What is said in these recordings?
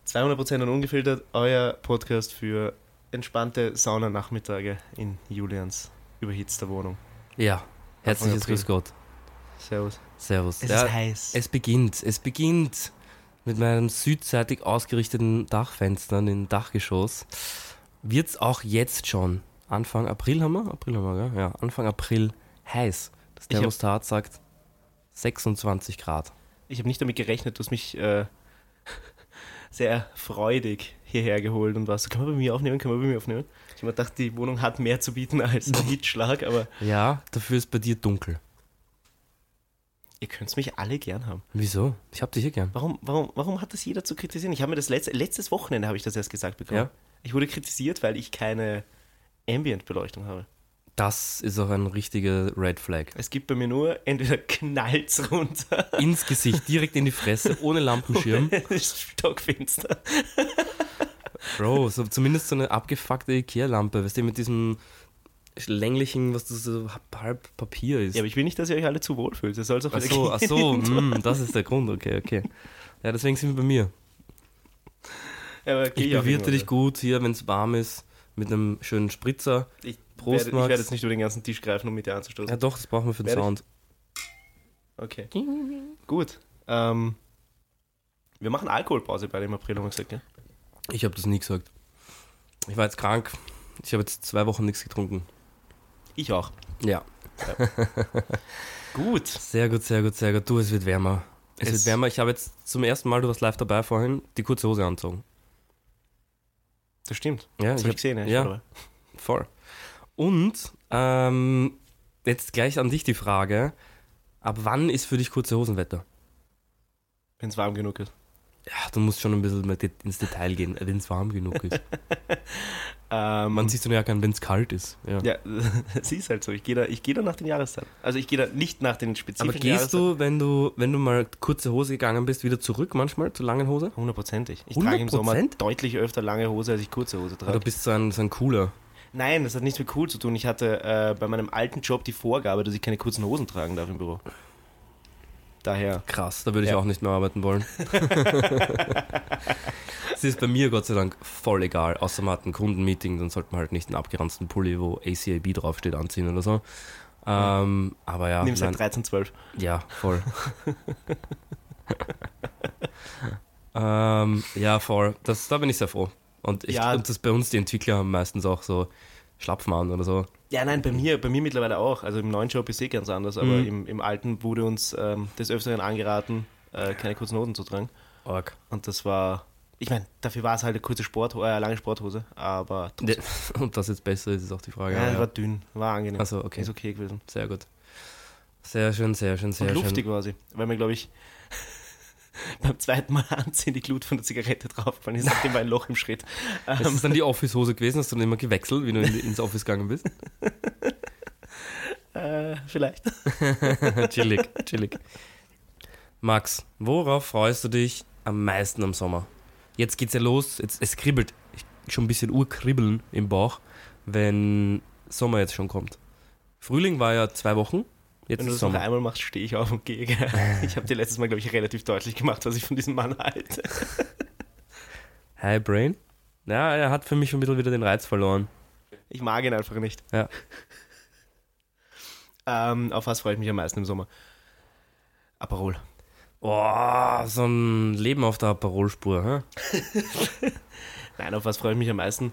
200% und ungefiltert, euer Podcast für entspannte Saunanachmittage in Julians überhitzter Wohnung. Ja, herzliches Grüß Gott. Servus. Servus. Es ist heiß. Es beginnt mit meinem südseitig ausgerichteten Dachfenstern im Dachgeschoss. Wird's auch jetzt schon, Anfang April haben wir, gell? Ja, Anfang April heiß. Das Thermostat sagt 26 Grad. Ich habe nicht damit gerechnet, du hast mich sehr freudig hierher geholt und warst so, kann man bei mir aufnehmen? Ich habe mir gedacht, die Wohnung hat mehr zu bieten als ein Hitzschlag, aber... Ja, dafür ist bei dir dunkel. Ihr könnt mich alle gern haben. Wieso? Ich hab dich hier gern. Warum hat das jeder zu kritisieren? Ich habe mir das letztes Wochenende habe ich das erst gesagt bekommen. Ja? Ich wurde kritisiert, weil ich keine Ambient-Beleuchtung habe. Das ist auch ein richtiger Red Flag. Es gibt bei mir nur, entweder knallt's runter. Ins Gesicht, direkt in die Fresse, ohne Lampenschirm. Stockfinster. Bro, so, zumindest so eine abgefuckte Ikea-Lampe, weißt du, mit diesem länglichen, was das so halb Papier ist. Ja, aber ich will nicht, dass ihr euch alle zu wohl fühlt. Das soll's auch ach so, das ist der Grund, okay. Ja, deswegen sind wir bei mir. Ja, aber ich bewirte dich gut hier, wenn es warm ist, mit einem schönen Spritzer. Prost, Max. Ich werde jetzt nicht über den ganzen Tisch greifen, um mit dir anzustoßen. Ja doch, das brauchen wir für den Sound. Okay. Gut. Wir machen Alkoholpause bei dem April, haben wir gesagt, ja? Ich habe das nie gesagt. Ich war jetzt krank. Ich habe jetzt 2 Wochen nichts getrunken. Ich auch. Ja. Gut. Sehr gut. Du, es wird wärmer. Es wird wärmer. Ich habe jetzt zum ersten Mal, du warst live dabei vorhin, die kurze Hose angezogen. Das stimmt. Ja, das habe ich gesehen. Ja, voll. Und jetzt gleich an dich die Frage, ab wann ist für dich kurze Hosenwetter? Wenn es warm genug ist. Ja, du musst schon ein bisschen mehr ins Detail gehen, wenn es warm genug ist. Man sieht so ja gern, wenn es kalt ist. Ja, es ist halt so. Ich gehe da nach den Jahreszeiten. Also ich gehe da nicht nach den spezifischen Jahreszeiten. Aber gehst du, wenn du mal kurze Hose gegangen bist, wieder zurück manchmal zur langen Hose? 100%. Ich trage im Sommer deutlich öfter lange Hose, als ich kurze Hose trage. Oder bist du so ein Cooler? Nein, das hat nichts mit cool zu tun. Ich hatte bei meinem alten Job die Vorgabe, dass ich keine kurzen Hosen tragen darf im Büro. Daher. Krass, da würde ich auch nicht mehr arbeiten wollen. Es ist bei mir Gott sei Dank voll egal, außer man hat ein Kundenmeeting, dann sollte man halt nicht einen abgeranzten Pulli, wo ACAB draufsteht, anziehen oder so. Aber ja. Nimmst halt 13,12. Ja, voll. Ja, voll. Da bin ich sehr froh. Und das bei uns, die Entwickler haben meistens auch so Schlapfen an oder so. Ja, nein, bei mir mittlerweile auch. Also im neuen Job ist ganz anders, aber im alten wurde uns des Öfteren angeraten, keine kurzen Hosen zu tragen. Org. Und das war, ich meine, dafür war es halt eine kurze lange Sporthose, aber trotzdem. Und das jetzt besser ist, ist auch die Frage. Ja, war dünn, war angenehm. Also okay. Ist okay gewesen. Sehr gut. Sehr schön. Und luftig war sie, weil mir, glaube ich, beim zweiten Mal anziehen die Glut von der Zigarette draufgefallen ist, nachdem war ein Loch im Schritt. Ist das dann die Office-Hose gewesen? Hast du dann immer gewechselt, wie du ins Office gegangen bist? Vielleicht. Chillig. Max, worauf freust du dich am meisten am Sommer? Jetzt geht's ja los, es kribbelt, schon ein bisschen Urkribbeln im Bauch, wenn Sommer jetzt schon kommt. Frühling war ja 2 Wochen. Jetzt wenn du das noch einmal machst, stehe ich auf und gehe. Ich habe dir letztes Mal, glaube ich, relativ deutlich gemacht, was ich von diesem Mann halte. Hi, Brain. Ja, er hat für mich schon ein bisschen wieder den Reiz verloren. Ich mag ihn einfach nicht. Ja. Auf was freue ich mich am meisten im Sommer? Aperol. Oh, so ein Leben auf der Aperol-Spur, hä? Nein, auf was freue ich mich am meisten?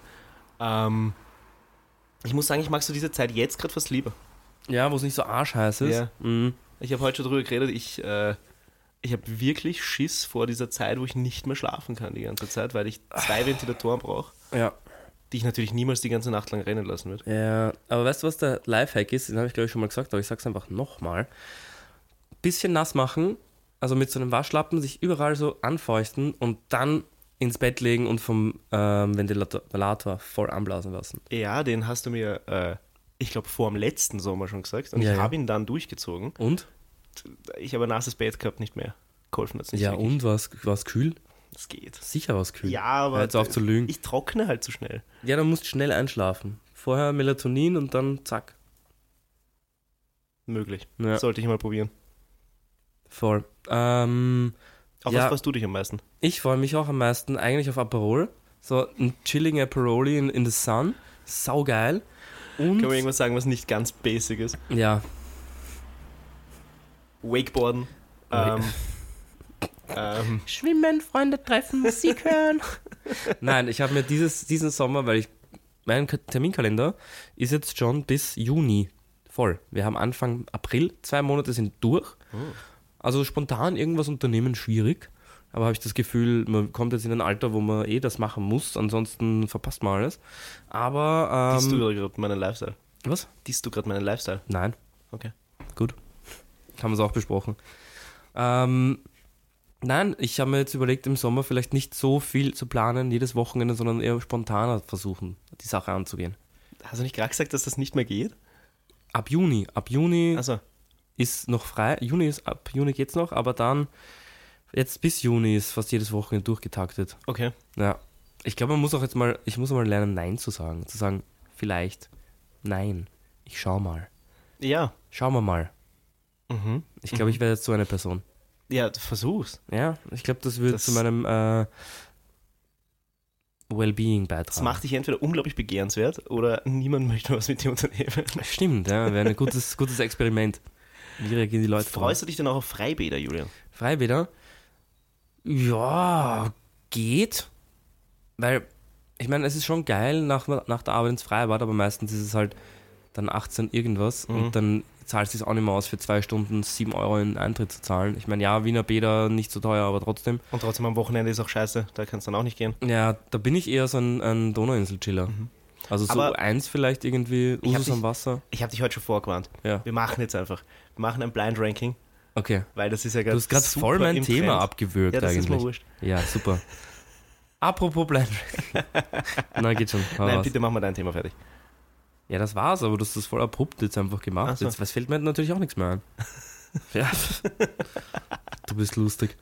Ich muss sagen, ich mag so diese Zeit jetzt gerade fast lieber. Ja, wo es nicht so arschheiß ist. Ja. Mhm. Ich habe heute schon drüber geredet, ich habe wirklich Schiss vor dieser Zeit, wo ich nicht mehr schlafen kann die ganze Zeit, weil ich 2 Ventilatoren brauche, die ich natürlich niemals die ganze Nacht lang rennen lassen würde. Ja, aber weißt du, was der Lifehack ist? Den habe ich, glaube ich, schon mal gesagt, aber ich sage es einfach nochmal. Bisschen nass machen, also mit so einem Waschlappen sich überall so anfeuchten und dann ins Bett legen und vom Ventilator voll anblasen lassen. Ja, den hast du mir... ich glaube, vor dem letzten Sommer schon gesagt. Und ich habe ihn dann durchgezogen. Und? Ich habe ein nasses Bett gehabt, nicht mehr. Geholfen hat es nicht. Ja, wirklich. Und war's kühl? Das geht. Sicher war's kühl. Ja, aber jetzt auf zu lügen. Ich trockne halt zu schnell. Ja, dann musst du schnell einschlafen. Vorher Melatonin und dann zack. Möglich. Ja. Sollte ich mal probieren. Voll. Auf was freust du dich am meisten? Ich freue mich auch am meisten eigentlich auf Aperol. So ein chilling Aperoli in the sun. Saugeil. Und Kann man irgendwas sagen, was nicht ganz basic ist? ja. Wakeboarden. Schwimmen, Freunde treffen, Musik hören. Nein, ich habe mir diesen Sommer, weil mein Terminkalender ist jetzt schon bis Juni voll. Wir haben Anfang April, 2 Monate sind durch. Also spontan irgendwas unternehmen schwierig. Aber habe ich das Gefühl, man kommt jetzt in ein Alter, wo man das machen muss, ansonsten verpasst man alles. Aber Disst du gerade meinen Lifestyle? Was? Disst du gerade meinen Lifestyle? Nein. Okay. Gut. Haben wir es auch besprochen. Nein, ich habe mir jetzt überlegt, im Sommer vielleicht nicht so viel zu planen, jedes Wochenende, sondern eher spontaner versuchen, die Sache anzugehen. Hast du nicht gerade gesagt, dass das nicht mehr geht? Ab Juni Also. ist noch frei. Ab Juni geht's noch, aber dann, jetzt bis Juni ist fast jedes Wochenende durchgetaktet. Okay. Ja. Ich glaube, ich muss mal lernen, Nein zu sagen. Zu sagen, vielleicht, nein, ich schau mal. Ja. Schauen wir mal. Mhm. Ich glaube, ich werde jetzt so eine Person. Ja, versuch's. Ja, ich glaube, das wird zu meinem Wellbeing beitragen. Das macht dich entweder unglaublich begehrenswert oder niemand möchte was mit dir unternehmen. Stimmt, ja, wäre ein gutes Experiment. Wie reagieren die Leute? Freust du dich denn auch auf Freibäder, Julian? Freibäder? Ja, geht. Weil, ich meine, es ist schon geil nach der Arbeit ins Freibad, aber meistens ist es halt dann 18 irgendwas und dann zahlst du es auch nicht mehr aus, für 2 Stunden 7 Euro in Eintritt zu zahlen. Ich meine, ja, Wiener Bäder nicht so teuer, aber trotzdem. Und trotzdem am Wochenende ist auch scheiße, da kannst du dann auch nicht gehen. Ja, da bin ich eher so ein Donauinsel-Chiller. Also so Aber eins vielleicht irgendwie, Usus am Wasser. Ich habe dich heute schon vorgewarnt. Ja. Wir machen jetzt einfach. Wir machen ein Blind Ranking, Okay. weil das ist ja Du gerade hast gerade voll mein Thema abgewürgt Ja, das eigentlich. ist mir wurscht. Ja, super. Apropos Blind Ranking. Na, geht schon. Hau Nein, raus. bitte mach mal dein Thema fertig. Ja, das war's, aber du hast das voll abrupt jetzt einfach gemacht. Ach so. Jetzt was fällt mir natürlich auch nichts mehr ein. Ja. Du bist lustig.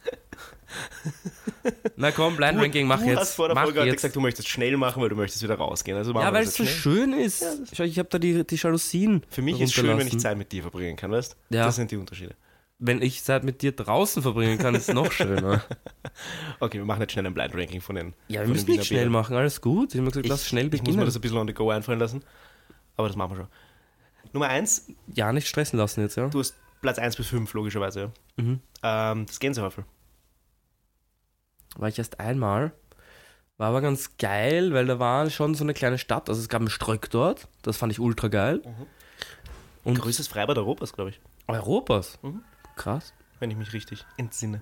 Na komm, Blind Ranking, mach Du jetzt. hast vor der Mach Folge heute jetzt. gesagt, du möchtest schnell machen, weil du möchtest wieder rausgehen. Also machen Ja, wir weil das es so jetzt schnell. schön ist. Schau, ich habe da die Jalousien. Für mich ist schön, wenn ich runterlassen. Zeit mit dir verbringen kann, weißt du? Ja. Das sind die Unterschiede. Wenn ich Zeit mit dir draußen verbringen kann, ist es noch schöner. Okay, wir machen jetzt schnell ein Blind Ranking von den Ja, wir von müssen den nicht schnell Wiener machen, alles gut. Ich habe gesagt, lass schnell Ich muss mir beginnen. das ein bisschen on the go einfallen lassen. Aber das machen wir schon. Nummer 1, Ja, nicht stressen lassen jetzt, ja. du hast Platz 1 bis 5, logischerweise. Ja. Das Gänsehäufel. War ich erst einmal. War aber ganz geil, weil da war schon so eine kleine Stadt. Also es gab einen Ströck dort. Das fand ich ultra geil. Und Größtes Freibad Europas, glaube ich. Europas. Mhm. Krass. Wenn ich mich richtig entsinne.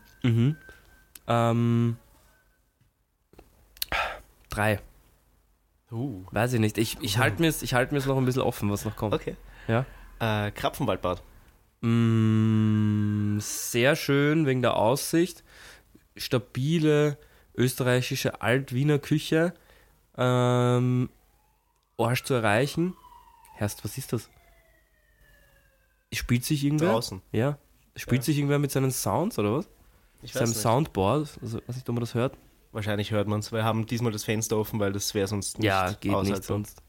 3. Weiß ich nicht. Ich halte mir's noch ein bisschen offen, was noch kommt. Okay. Ja. Krapfenwaldbad. Sehr schön wegen der Aussicht. Stabile österreichische Alt-Wiener Küche. Arsch zu erreichen. Herrst, was ist das? Spielt sich irgendwer? Draußen. Ja. Spielt sich irgendwer mit seinen Sounds oder was? Ich Seinem weiß nicht. Soundboard? Also, weiß nicht, ob man das hört. Wahrscheinlich hört man es. Wir haben diesmal das Fenster offen, weil das wäre sonst nicht Ja, geht nicht aushaltbar. sonst.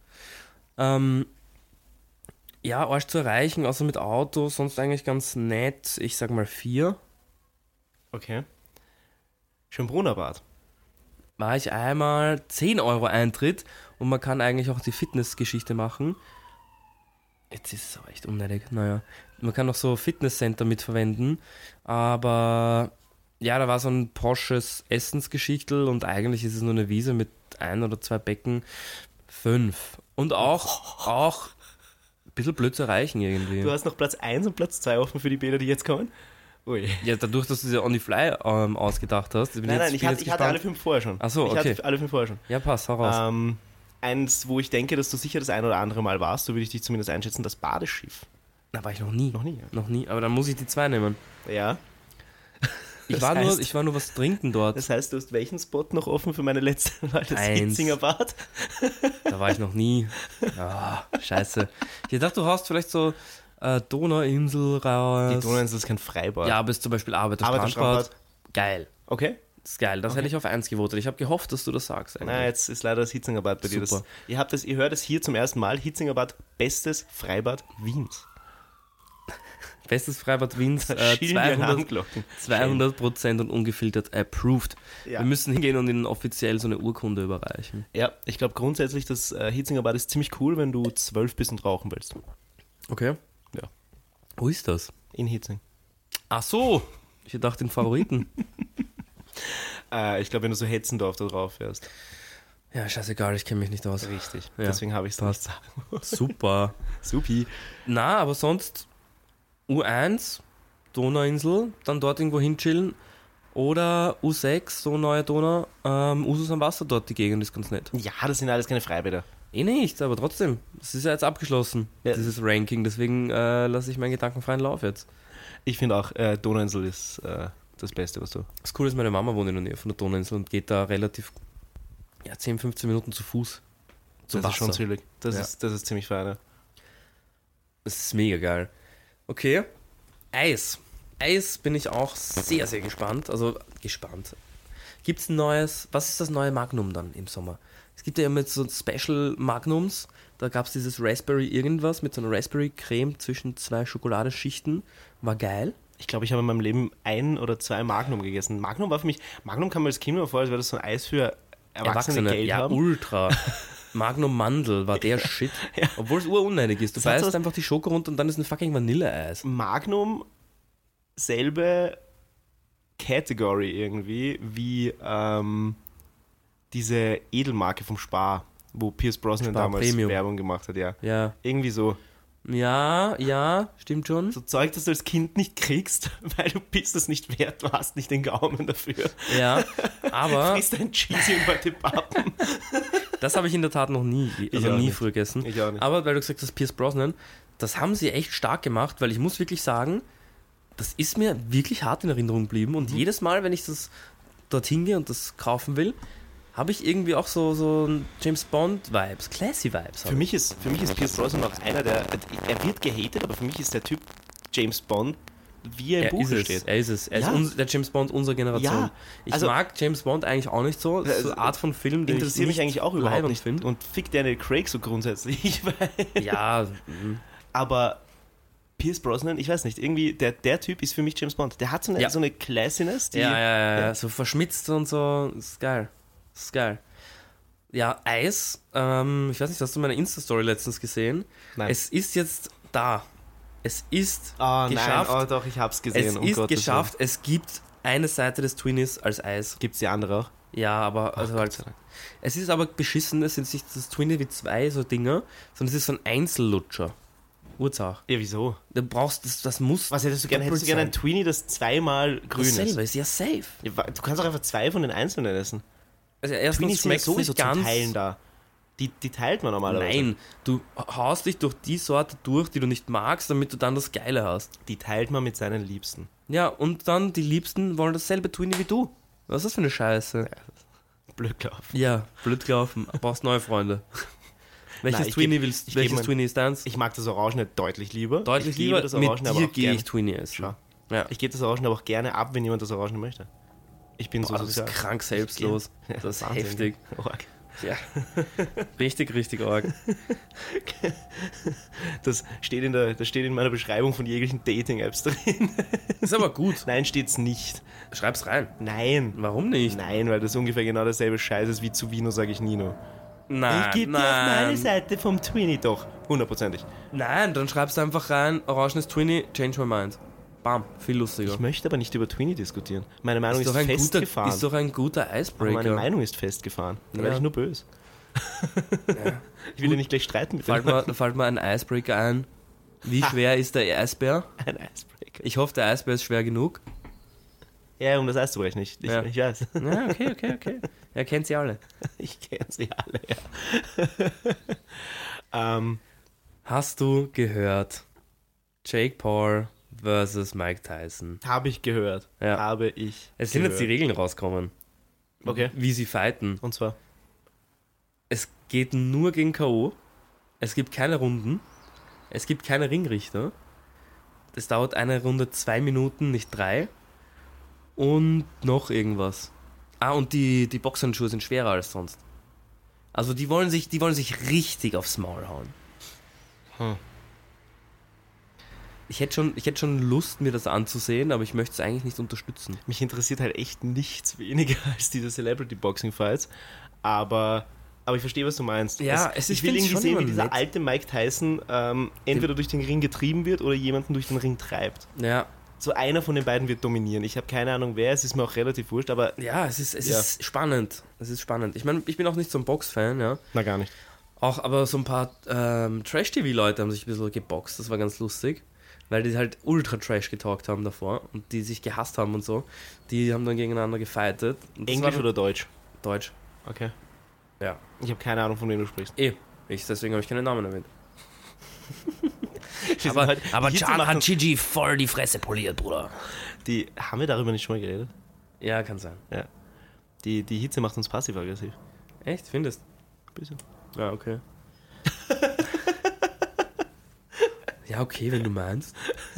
Ja, Arsch zu erreichen, außer mit Auto, sonst eigentlich ganz nett. Ich sag mal 4. Okay. Schönbrunner Bad. War ich einmal 10 Euro Eintritt und man kann eigentlich auch die Fitnessgeschichte machen. Jetzt ist es aber echt unnötig. Naja, man kann auch so Fitnesscenter mitverwenden, aber ja, da war so ein posches Essensgeschichtel und eigentlich ist es nur eine Wiese mit 1 oder 2 Becken. 5. Und auch ein bisschen blöd zu erreichen irgendwie. Du hast noch Platz 1 und Platz 2 offen für die Bäder, die jetzt kommen? Ui. Ja, dadurch, dass du sie on the fly ausgedacht hast. Nein, ich hatte alle 5 vorher schon. Ach so, Ich okay. hatte alle 5 vorher schon. Ja, passt, hau raus. Eins, wo ich denke, dass du sicher das ein oder andere Mal warst, so würde ich dich zumindest einschätzen, das Badeschiff. Da war ich noch nie. Noch nie, ja. Noch nie, aber dann muss ich die 2 nehmen. Ja. Ich Das war heißt- nur was trinken dort. Das heißt, du hast welchen Spot noch offen für meine letzte Wahl? Das 1. Hitzinger Bad? Da war ich noch nie. Ah, scheiße. Ich dachte, du hast vielleicht so Donauinsel raus. Die Donauinsel ist kein Freibad. Ja, aber es ist zum Beispiel Arbeiterstrandbad. Arbeiterstrandbad. Geil. Okay. Das ist geil. Das hätte ich auf 1 gewotet. Ich habe gehofft, dass du das sagst. Na, jetzt ist leider das Hitzinger Bad bei dir. Super. Ihr hört es hier zum ersten Mal. Hitzinger Bad, bestes Freibad Wiens. Festes Freibad Wien, Schillen die Alarmglocken. 200% und ungefiltert approved. Ja. Wir müssen hingehen und ihnen offiziell so eine Urkunde überreichen. Ja, ich glaube grundsätzlich, das Hitzinger Bad ist ziemlich cool, wenn du 12 bist und rauchen willst. Okay. Ja. Wo ist das? In Hitzing. Ach so, ich dachte den Favoriten. Ich glaube, wenn du so Hetzendorf da drauf fährst. Ja, scheißegal, ich kenne mich nicht aus. Richtig. Ja. Deswegen habe ich es nicht sagen. Super. Supi. Na, aber sonst U1, Donauinsel, dann dort irgendwo hinchillen. Oder U6, so neue Donau, Usus am Wasser dort, die Gegend ist ganz nett. Ja, das sind alles keine Freibäder. Eh nicht, aber trotzdem. Es ist ja jetzt abgeschlossen, Ja. dieses Ranking. Deswegen lasse ich meinen gedankenfreien Lauf jetzt. Ich finde auch, Donauinsel ist das Beste, was du... Das Coole ist, meine Mama wohnt in der Nähe von der Donauinsel und geht da relativ 10, 15 Minuten zu Fuß zum Das Wasser. ist schon chillig. Das Ja. ist ziemlich fein, ja. Das ist mega geil. Okay, Eis. Eis bin ich auch sehr, sehr gespannt. Also, gespannt. Gibt es ein neues, was ist das neue Magnum dann im Sommer? Es gibt ja immer so Special Magnums. Da gab es dieses Raspberry irgendwas mit so einer Raspberry-Creme zwischen 2 Schokoladeschichten. War geil. Ich glaube, ich habe in meinem Leben 1 oder 2 Magnum gegessen. Magnum war für mich... Magnum kam mir als Kind immer vor, als wäre das so ein Eis für Erwachsene, Geld ja, haben. ultra. Magnum Mandel war der Shit. Ja. Obwohl es urunnötig ist. Du Das hat beißt sowas- einfach die Schoko runter und dann ist ein fucking Vanilleeis. Magnum selbe Category irgendwie wie diese Edelmarke vom Spar, wo Pierce Brosnan Spar damals Premium. Werbung gemacht hat, ja. Ja. Irgendwie so. Ja, stimmt schon. So Zeug, das du als Kind nicht kriegst, weil du bist es nicht wert, du hast nicht den Gaumen dafür. Ja, aber Frisst ein Cheesy und heute Pappen. das habe ich in der Tat noch nie, also auch nie nicht. früher gegessen. Ich auch nicht. Aber weil du gesagt hast, Pierce Brosnan, das haben sie echt stark gemacht, weil ich muss wirklich sagen, das ist mir wirklich hart in Erinnerung geblieben und jedes Mal, wenn ich das dorthin gehe und das kaufen will, habe ich irgendwie auch so ein James Bond Vibes, Classy Vibes. Für mich ist Pierce Brosnan auch einer der, er wird gehatet, aber für mich ist der Typ James Bond, wie er im Buch steht. Er ist es. Er Ja. ist der James Bond unserer Generation. Ja, Ich also- mag James Bond eigentlich auch nicht so. Das ist so eine Art von Film, den Interessiert ich mich eigentlich auch überhaupt leibend nicht. finde. Und fick Daniel Craig so grundsätzlich. Weil Ja, aber Pierce Brosnan, ich weiß nicht, irgendwie, der Typ ist für mich James Bond. Der hat so eine, Ja. so eine Classiness, die... ja, so verschmitzt und so. Das ist geil. Das ist geil. Ja, Eis. Ich weiß nicht, hast du meine Insta-Story letztens gesehen? Nein. Es ist jetzt da. Es ist Oh geschafft. nein, oh doch, ich hab's gesehen. Es ist geschafft. Es gibt eine Seite des Twinnies als Eis. Gibt's die andere auch? Ja, aber also Gott halt. sei Dank. Es ist aber beschissen, es sind nicht das Twinnie wie 2 so Dinger, sondern es ist so ein Einzellutscher. Urzach. Ja, wieso? Du brauchst, das muss. Was hättest du gerne? Hättest du gerne ein Tweenie, das zweimal grün ist? Selber ist ja safe. Ja, du kannst auch einfach 2 von den einzelnen essen. Also erstens Tweenies sind ja schmeckt sowieso nicht ganz. zum Teilen da. Die teilt man normalerweise. Nein, du haust dich durch die Sorte durch, die du nicht magst, damit du dann das Geile hast. Die teilt man mit seinen Liebsten. Ja, und dann die Liebsten wollen dasselbe Twinnie wie du. Was ist das für eine Scheiße? Blöd gelaufen. Ja, blöd gelaufen. Brauchst neue Freunde. Welches ich Twinnie geb- willst ich du? geb Welches mein- Twinnie ist deins? Ich mag das Orangene deutlich lieber. Deutlich ich gebe lieber. das Mit Orangene aber dir auch gehe gern. ich Twinnie essen. Schau. Ja. Ich gebe das Orangene aber auch gerne ab, wenn jemand das Orangene möchte. Ich bin Boah, so du bist sozial. krank selbstlos. Ja, Das ist Wahnsinn. heftig. Org. Ja. Richtig arg. Das steht in meiner Beschreibung von jeglichen Dating-Apps drin. Ist aber gut. Nein, steht's nicht. Schreib's rein. Nein. Warum nicht? Nein, weil das ungefähr genau dasselbe Scheiß ist wie zu Vino, sage ich Nino. Nein, Ich gebe dir auf meine nein. Seite vom Twinnie doch. 100%ig. Nein, dann schreibst du einfach rein, orangenes Twinnie, change my mind. Bam, viel lustiger. Ich möchte aber nicht über Twinnie diskutieren. Meine Meinung ist, ist festgefahren. doch ein guter Aber meine Icebreaker. Meinung ist festgefahren. Da Ja. werde ich nur böse. Ich will ja nicht gleich streiten mit Da dem fällt mir ein Icebreaker ein. Wie schwer ist der Eisbär? Ein Icebreaker. Ich hoffe, der Eisbär ist schwer genug. Ja, um das Eis zu brechen. Ich Ja. weiß. Ja, okay. Er kennt sie alle. Ich kenne sie alle, ja. Hast du gehört? Jake Paul versus Mike Tyson. Habe ich gehört. Ja. Habe ich Es sind jetzt die gehört. Regeln rausgekommen, Okay. wie sie fighten. Und zwar? Es geht nur gegen K.O. Es gibt keine Runden. Es gibt keine Ringrichter. Es dauert eine Runde 2 Minuten, nicht 3. Und noch irgendwas. Ah, und die Boxhandschuhe sind schwerer als sonst. Also die wollen sich richtig aufs Maul hauen. Ich hätte schon Lust, mir das anzusehen, aber ich möchte es eigentlich nicht unterstützen. Mich interessiert halt echt nichts weniger als diese Celebrity-Boxing-Fights, aber ich verstehe, was du meinst. Ja, ich will irgendwie sehen, wie dieser alte Mike Tyson entweder durch den Ring getrieben wird oder jemanden durch den Ring treibt. Ja. So einer von den beiden wird dominieren. Ich habe keine Ahnung wer, es ist mir auch relativ wurscht, aber... Ja, es ist spannend. Es ist spannend. Ich meine, ich bin auch nicht so ein Box-Fan, ja. Na, gar nicht. Auch, aber so ein paar Trash-TV-Leute haben sich ein bisschen geboxt, das war ganz lustig. Weil die halt ultra Trash getalkt haben davor und die sich gehasst haben und so. Die haben dann gegeneinander gefightet. Englisch oder Deutsch? Deutsch. Okay. Ja. Ich habe keine Ahnung, von wem du sprichst. Deswegen habe ich keinen Namen erwähnt. aber Can hat Gigi voll die Fresse poliert, Bruder. Haben wir darüber nicht schon mal geredet? Ja, kann sein. Ja. Die Hitze macht uns passiv-aggressiv. Echt? Findest? Ein bisschen. Ja, okay. Ja, okay, wenn du meinst.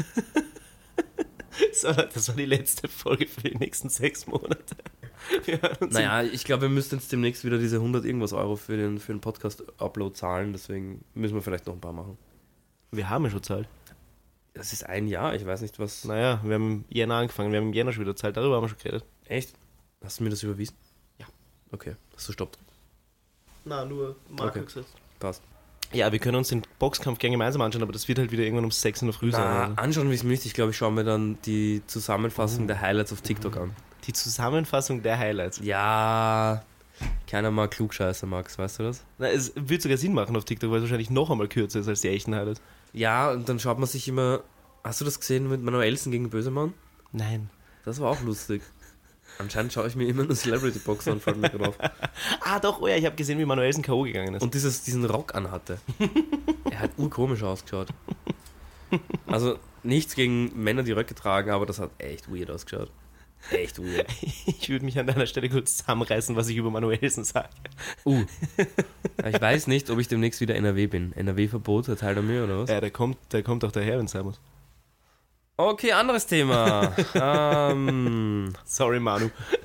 So, das war die letzte Folge für die nächsten 6 Monate. Naja, ich glaube, wir müssen jetzt demnächst wieder diese 100 irgendwas Euro für den Podcast-Upload zahlen, deswegen müssen wir vielleicht noch ein paar machen. Wir haben ja schon Zeit. Das ist ein Jahr, ich weiß nicht was... Naja, wir haben im Jänner angefangen, wir haben im Jänner schon wieder Zeit, darüber haben wir schon geredet. Echt? Hast du mir das überwiesen? Ja. Okay, hast du Stopp. Na, nur Marke gesetzt. Passt. Ja, wir können uns den Boxkampf gerne gemeinsam anschauen, aber das wird halt wieder irgendwann um 6 in der Früh sein. Also. Anschauen wie es möchte. Ich glaube, ich schaue mir dann die Zusammenfassung der Highlights auf TikTok an. Die Zusammenfassung der Highlights? Ja, keiner mag Klugscheißer, Max, weißt du das? Na, es wird sogar Sinn machen auf TikTok, weil es wahrscheinlich noch einmal kürzer ist als die echten Highlights. Ja, und dann schaut man sich immer... Hast du das gesehen mit Manuelsen gegen Bösemann? Nein. Das war auch lustig. Anscheinend schaue ich mir immer nur Celebrity-Boxer an, fällt mir drauf. Doch, ich habe gesehen, wie Manuelsen K.O. gegangen ist. Und diesen Rock anhatte. Er hat urkomisch ausgeschaut. Also nichts gegen Männer, die Röcke tragen, aber das hat echt weird ausgeschaut. Echt weird. Ich würde mich an deiner Stelle kurz zusammenreißen, was ich über Manuelsen sage. Ich weiß nicht, ob ich demnächst wieder NRW bin. NRW-Verbot, erteilt er mir, oder was? Ja, der kommt auch daher, wenn es sein muss. Okay, anderes Thema. Sorry, Manu.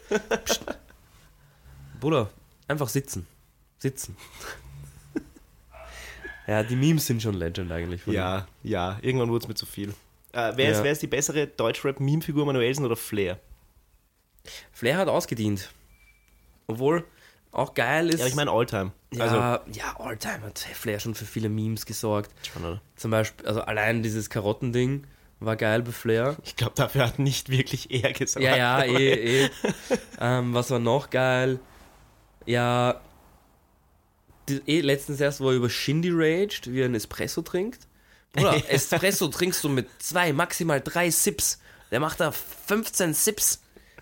Bruder, einfach sitzen. Ja, die Memes sind schon Legend eigentlich. Ja, irgendwann wurde es mir zu viel. Wer ist die bessere Deutschrap-Meme-Figur, Manuelsen oder Flair? Flair hat ausgedient. Obwohl auch geil ist. Ja, ich meine Alltime. Alltime hat Flair schon für viele Memes gesorgt. Schon, oder? Zum Beispiel, also allein dieses Karottending war geil bei Flair. Ich glaube, dafür hat nicht wirklich er gesorgt. Ja, was war noch geil? Ja, letztens erst, wo er über Shindy raged, wie er einen Espresso trinkt. Oder Espresso trinkst du mit 2, maximal 3 Sips. Der macht da 15 Sips.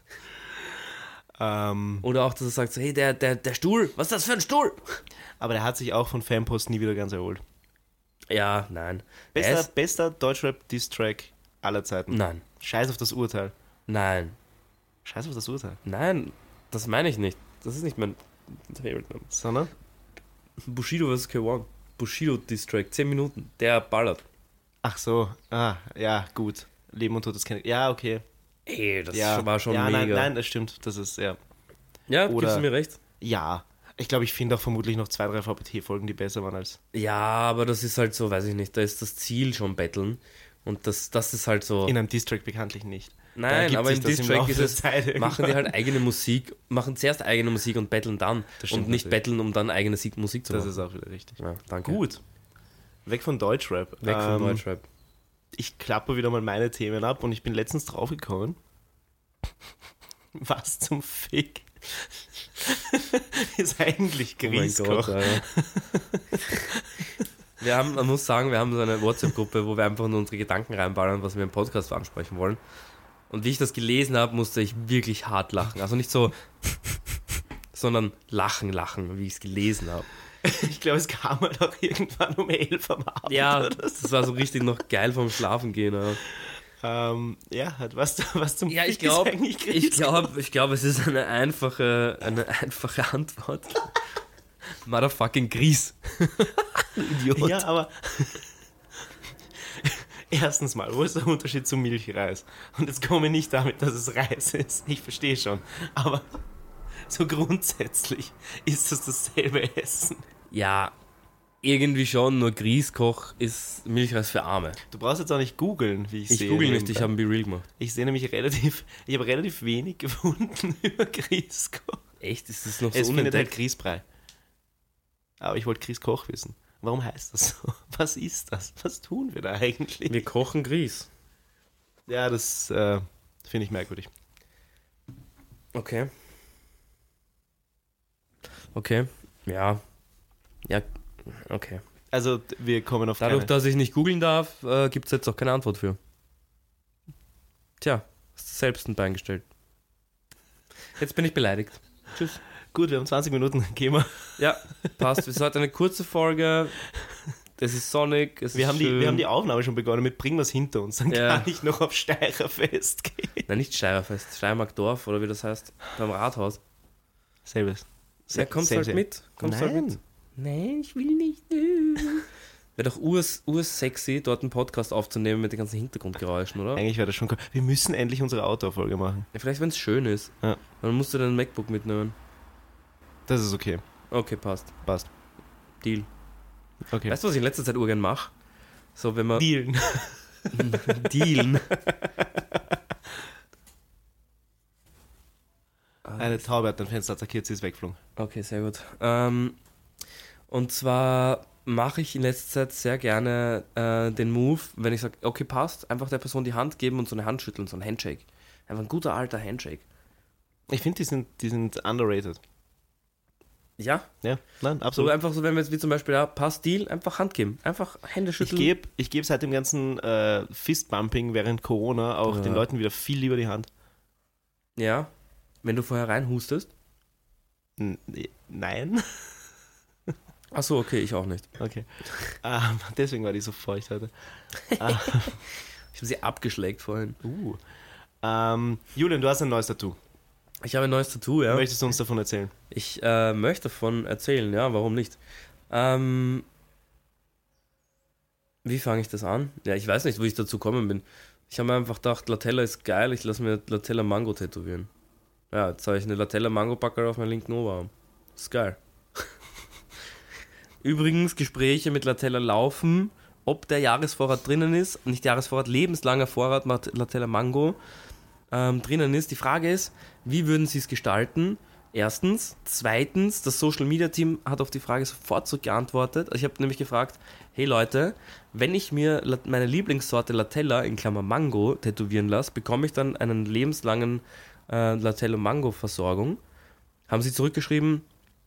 Oder auch, dass er sagt so, hey, der Stuhl, was ist das für ein Stuhl? Aber der hat sich auch von Fanpost nie wieder ganz erholt. Ja, nein. Bester Deutschrap-Diss-Track aller Zeiten. Nein. Scheiß auf das Urteil. Nein. Scheiß auf das Urteil. Nein, das meine ich nicht. Das ist nicht mein Favorite Number. Sondern? Bushido vs. K1. Bushido Diss-Track, 10 Minuten. Der ballert. Ach so. Ja, gut. Leben und Tod, das kenne ich. Ja, okay. Ey, das war schon mega. Nein, das stimmt. Das ist, ja. Ja, gibst du mir recht? Ja. Ich glaube, ich finde auch vermutlich noch 2, 3 VPT-Folgen, die besser waren als... Ja, aber das ist halt so, weiß ich nicht, da ist das Ziel schon Battlen. Und das ist halt so... In einem Diss-Track bekanntlich nicht. Nein, aber im Diss-Track ist es, machen die halt eigene Musik, machen zuerst eigene Musik und battlen dann. Und nicht battlen, um dann eigene Musik zu machen. Das ist auch wieder richtig. Ja, danke. Gut. Weg von Deutschrap. Weg von Deutschrap. Ich klappe wieder mal meine Themen ab und ich bin letztens draufgekommen. Was zum Fick ist eigentlich Grießkoch? Oh mein Gott, man muss sagen, wir haben so eine WhatsApp-Gruppe, wo wir einfach nur unsere Gedanken reinballern, was wir im Podcast ansprechen wollen. Und wie ich das gelesen habe, musste ich wirklich hart lachen. Also nicht so, sondern lachen, wie ich es gelesen habe. Ich glaube, es kam halt auch irgendwann um 11 am Abend. Ja, das war so richtig noch geil vom Schlafengehen. Ja, hat was zum Ja, ich glaube, es ist eine einfache Antwort. Motherfucking Grieß. Idiot. Ja, aber erstens mal, wo ist der Unterschied zum Milchreis? Und jetzt komme ich nicht damit, dass es Reis ist. Ich verstehe schon. Aber so grundsätzlich ist das dasselbe Essen. Ja, Irgendwie schon, nur Grießkoch ist Milchreis für Arme. Du brauchst jetzt auch nicht googeln, wie ich sehe. Ich google nicht, ich habe ein Be Real gemacht. Ich sehe nämlich ich habe relativ wenig gefunden über Grießkoch. Echt? Ist das noch so Es findet halt unentdeckt? Grießbrei. Aber ich wollte Grießkoch wissen. Warum heißt das so? Was ist das? Was tun wir da eigentlich? Wir kochen Grieß. Ja, das finde ich merkwürdig. Okay. Okay. Ja. Ja, okay. Also, wir kommen auf Dadurch, keine... dass ich nicht googeln darf, gibt es jetzt auch keine Antwort für. Tja, hast du selbst ein Bein gestellt. Jetzt bin ich beleidigt. Tschüss. Gut, wir haben 20 Minuten, gehen wir. Ja, passt. Es ist heute eine kurze Folge. Es ist sonnig. Wir haben die Aufnahme schon begonnen mit bringen wir es hinter uns, dann kann ich noch auf Steirerfest gehen. Nein, nicht Steirerfest. Steiermark-Dorf oder wie das heißt. Beim Rathaus. Selbes. Ja, kommst halt mit. Kommst halt mit. Nein, ich will nicht. Wäre doch ursexy, dort einen Podcast aufzunehmen mit den ganzen Hintergrundgeräuschen, oder? Eigentlich wäre das schon cool. Wir müssen endlich unsere Outdoor-Folge machen. Ja, vielleicht, wenn es schön ist. Ja. Dann musst du dein MacBook mitnehmen. Das ist okay. Okay, passt. Deal. Okay. Weißt du, was ich in letzter Zeit urgern mache? So, wenn man... Dealen. Dealen. Eine Taube hat dein Fenster attackiert, sie ist weggeflogen. Okay, sehr gut. Und zwar mache ich in letzter Zeit sehr gerne den Move, wenn ich sage, okay, passt, einfach der Person die Hand geben und so eine Hand schütteln, so ein Handshake. Einfach ein guter alter Handshake. Ich finde, die sind underrated. Ja? Ja, nein, So absolut. einfach so, wenn wir jetzt wie zum Beispiel, ja, passt, Deal, einfach Hand geben. Einfach Hände schütteln. Ich gebe seit dem ganzen Fistbumping während Corona auch den Leuten wieder viel lieber die Hand. Ja. Wenn du vorher reinhustest. Nein. Achso, okay, ich auch nicht. Okay. Deswegen war die so feucht heute. Ich habe sie abgeschlägt vorhin. Julian, du hast ein neues Tattoo. Ich habe ein neues Tattoo, ja. Möchtest du uns davon erzählen? Ich möchte davon erzählen, ja, warum nicht? Wie fange ich das an? Ja, ich weiß nicht, wie ich dazu gekommen bin. Ich habe mir einfach gedacht, Latella ist geil, ich lasse mir Latella Mango tätowieren. Ja, jetzt habe ich eine Latella Mango Backerl auf meinem linken Oberarm. Das ist geil. Übrigens, Gespräche mit Latella laufen, ob der Jahresvorrat drinnen ist, nicht Jahresvorrat, lebenslanger Vorrat mit Latella Mango drinnen ist. Die Frage ist, wie würden Sie es gestalten? Erstens. Zweitens, das Social Media Team hat auf die Frage sofort zurückgeantwortet. Ich habe nämlich gefragt, hey Leute, wenn ich mir meine Lieblingssorte Latella in Klammer Mango tätowieren lasse, bekomme ich dann einen lebenslangen Latella Mango Versorgung? Haben sie zurückgeschrieben,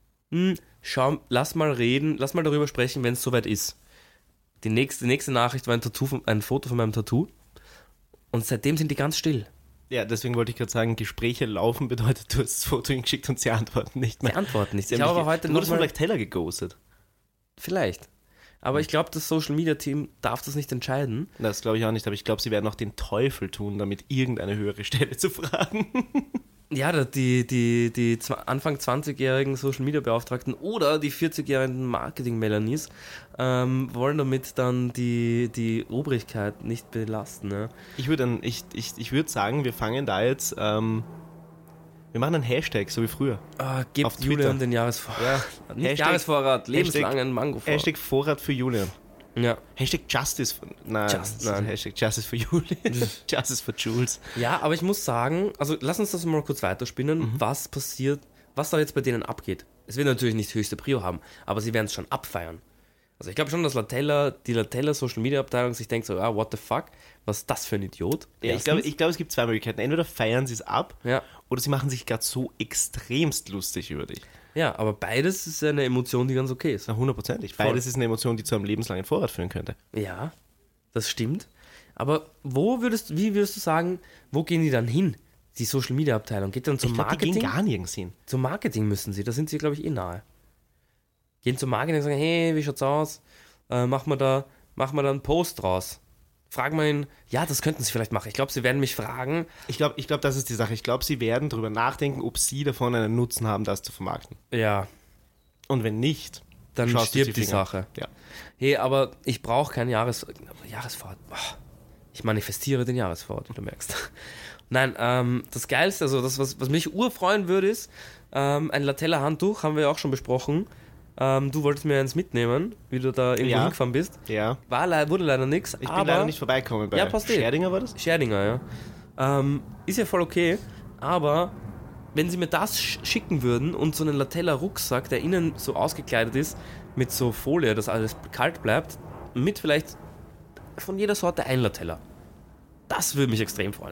lass mal reden, lass mal darüber sprechen, wenn es soweit ist. Die nächste Nachricht war ein Foto von meinem Tattoo und seitdem sind die ganz still. Ja, deswegen wollte ich gerade sagen, Gespräche laufen bedeutet, du hast das Foto hingeschickt und sie antworten nicht mehr. Sie antworten nicht. Ich habe aber heute noch mal Latella geghostet. Vielleicht. Aber ich glaube, das Social Media Team darf das nicht entscheiden. Das glaube ich auch nicht, aber ich glaube, sie werden auch den Teufel tun, damit irgendeine höhere Stelle zu fragen. Ja, die Anfang 20-jährigen Social Media Beauftragten oder die 40-jährigen Marketing-Melanies wollen damit dann die Obrigkeit nicht belasten. Ne? Ich würde sagen, wir fangen da jetzt, wir machen einen Hashtag, so wie früher. Gebt Julian den Jahresvorrat. Ja, nicht Jahresvorrat, lebenslangen Mango-Vorrat. Hashtag Vorrat für Julian. Ja. Hashtag Justice. Nein. Hashtag Justice for Julian. Justice for Jules. Ja, aber ich muss sagen, also lass uns das mal kurz weiterspinnen. Was passiert, was da jetzt bei denen abgeht? Es wird natürlich nicht höchste Prio haben, aber sie werden es schon abfeiern. Also ich glaube schon, dass die Latella Social Media Abteilung sich denkt so, what the fuck, was ist das für ein Idiot? Ja, ich glaube, es gibt zwei Möglichkeiten. Entweder feiern sie es ab, ja, oder sie machen sich gerade so extremst lustig über dich. Ja, aber beides ist eine Emotion, die ganz okay ist. Na, 100%. Beides ist eine Emotion, die zu einem lebenslangen Vorrat führen könnte. Ja, das stimmt. Aber wie würdest du sagen, wo gehen die dann hin? Die Social Media Abteilung geht dann zum Marketing? Die gehen gar nirgends hin. Zum Marketing müssen sie, da sind sie, glaube ich, nahe. Gehen zum Marketing und sagen, hey, wie schaut's aus? Mach mal da einen Post draus. Fragen wir ihn, ja, das könnten sie vielleicht machen. Ich glaube, sie werden mich fragen. Ich glaube, das ist die Sache. Ich glaube, sie werden darüber nachdenken, ob sie davon einen Nutzen haben, das zu vermarkten. Ja. Und wenn nicht, dann stirbt die Sache. Ja. Hey, aber ich brauche keinen Jahresvorrat. Ich manifestiere den Jahresvorrat, wie du merkst. Nein, das Geilste, also das, was mich urfreuen würde, ist ein Latella-Handtuch, haben wir ja auch schon besprochen. Du wolltest mir eins mitnehmen, wie du da irgendwo hingefahren bist. Ja. Wurde leider nichts. Ich bin leider nicht vorbeigekommen bei Scherdinger war das? Scherdinger, ja. Ist ja voll okay, aber wenn sie mir das schicken würden und so einen Latella-Rucksack, der innen so ausgekleidet ist, mit so Folie, dass alles kalt bleibt, mit vielleicht von jeder Sorte ein Latella. Das würde mich extrem freuen.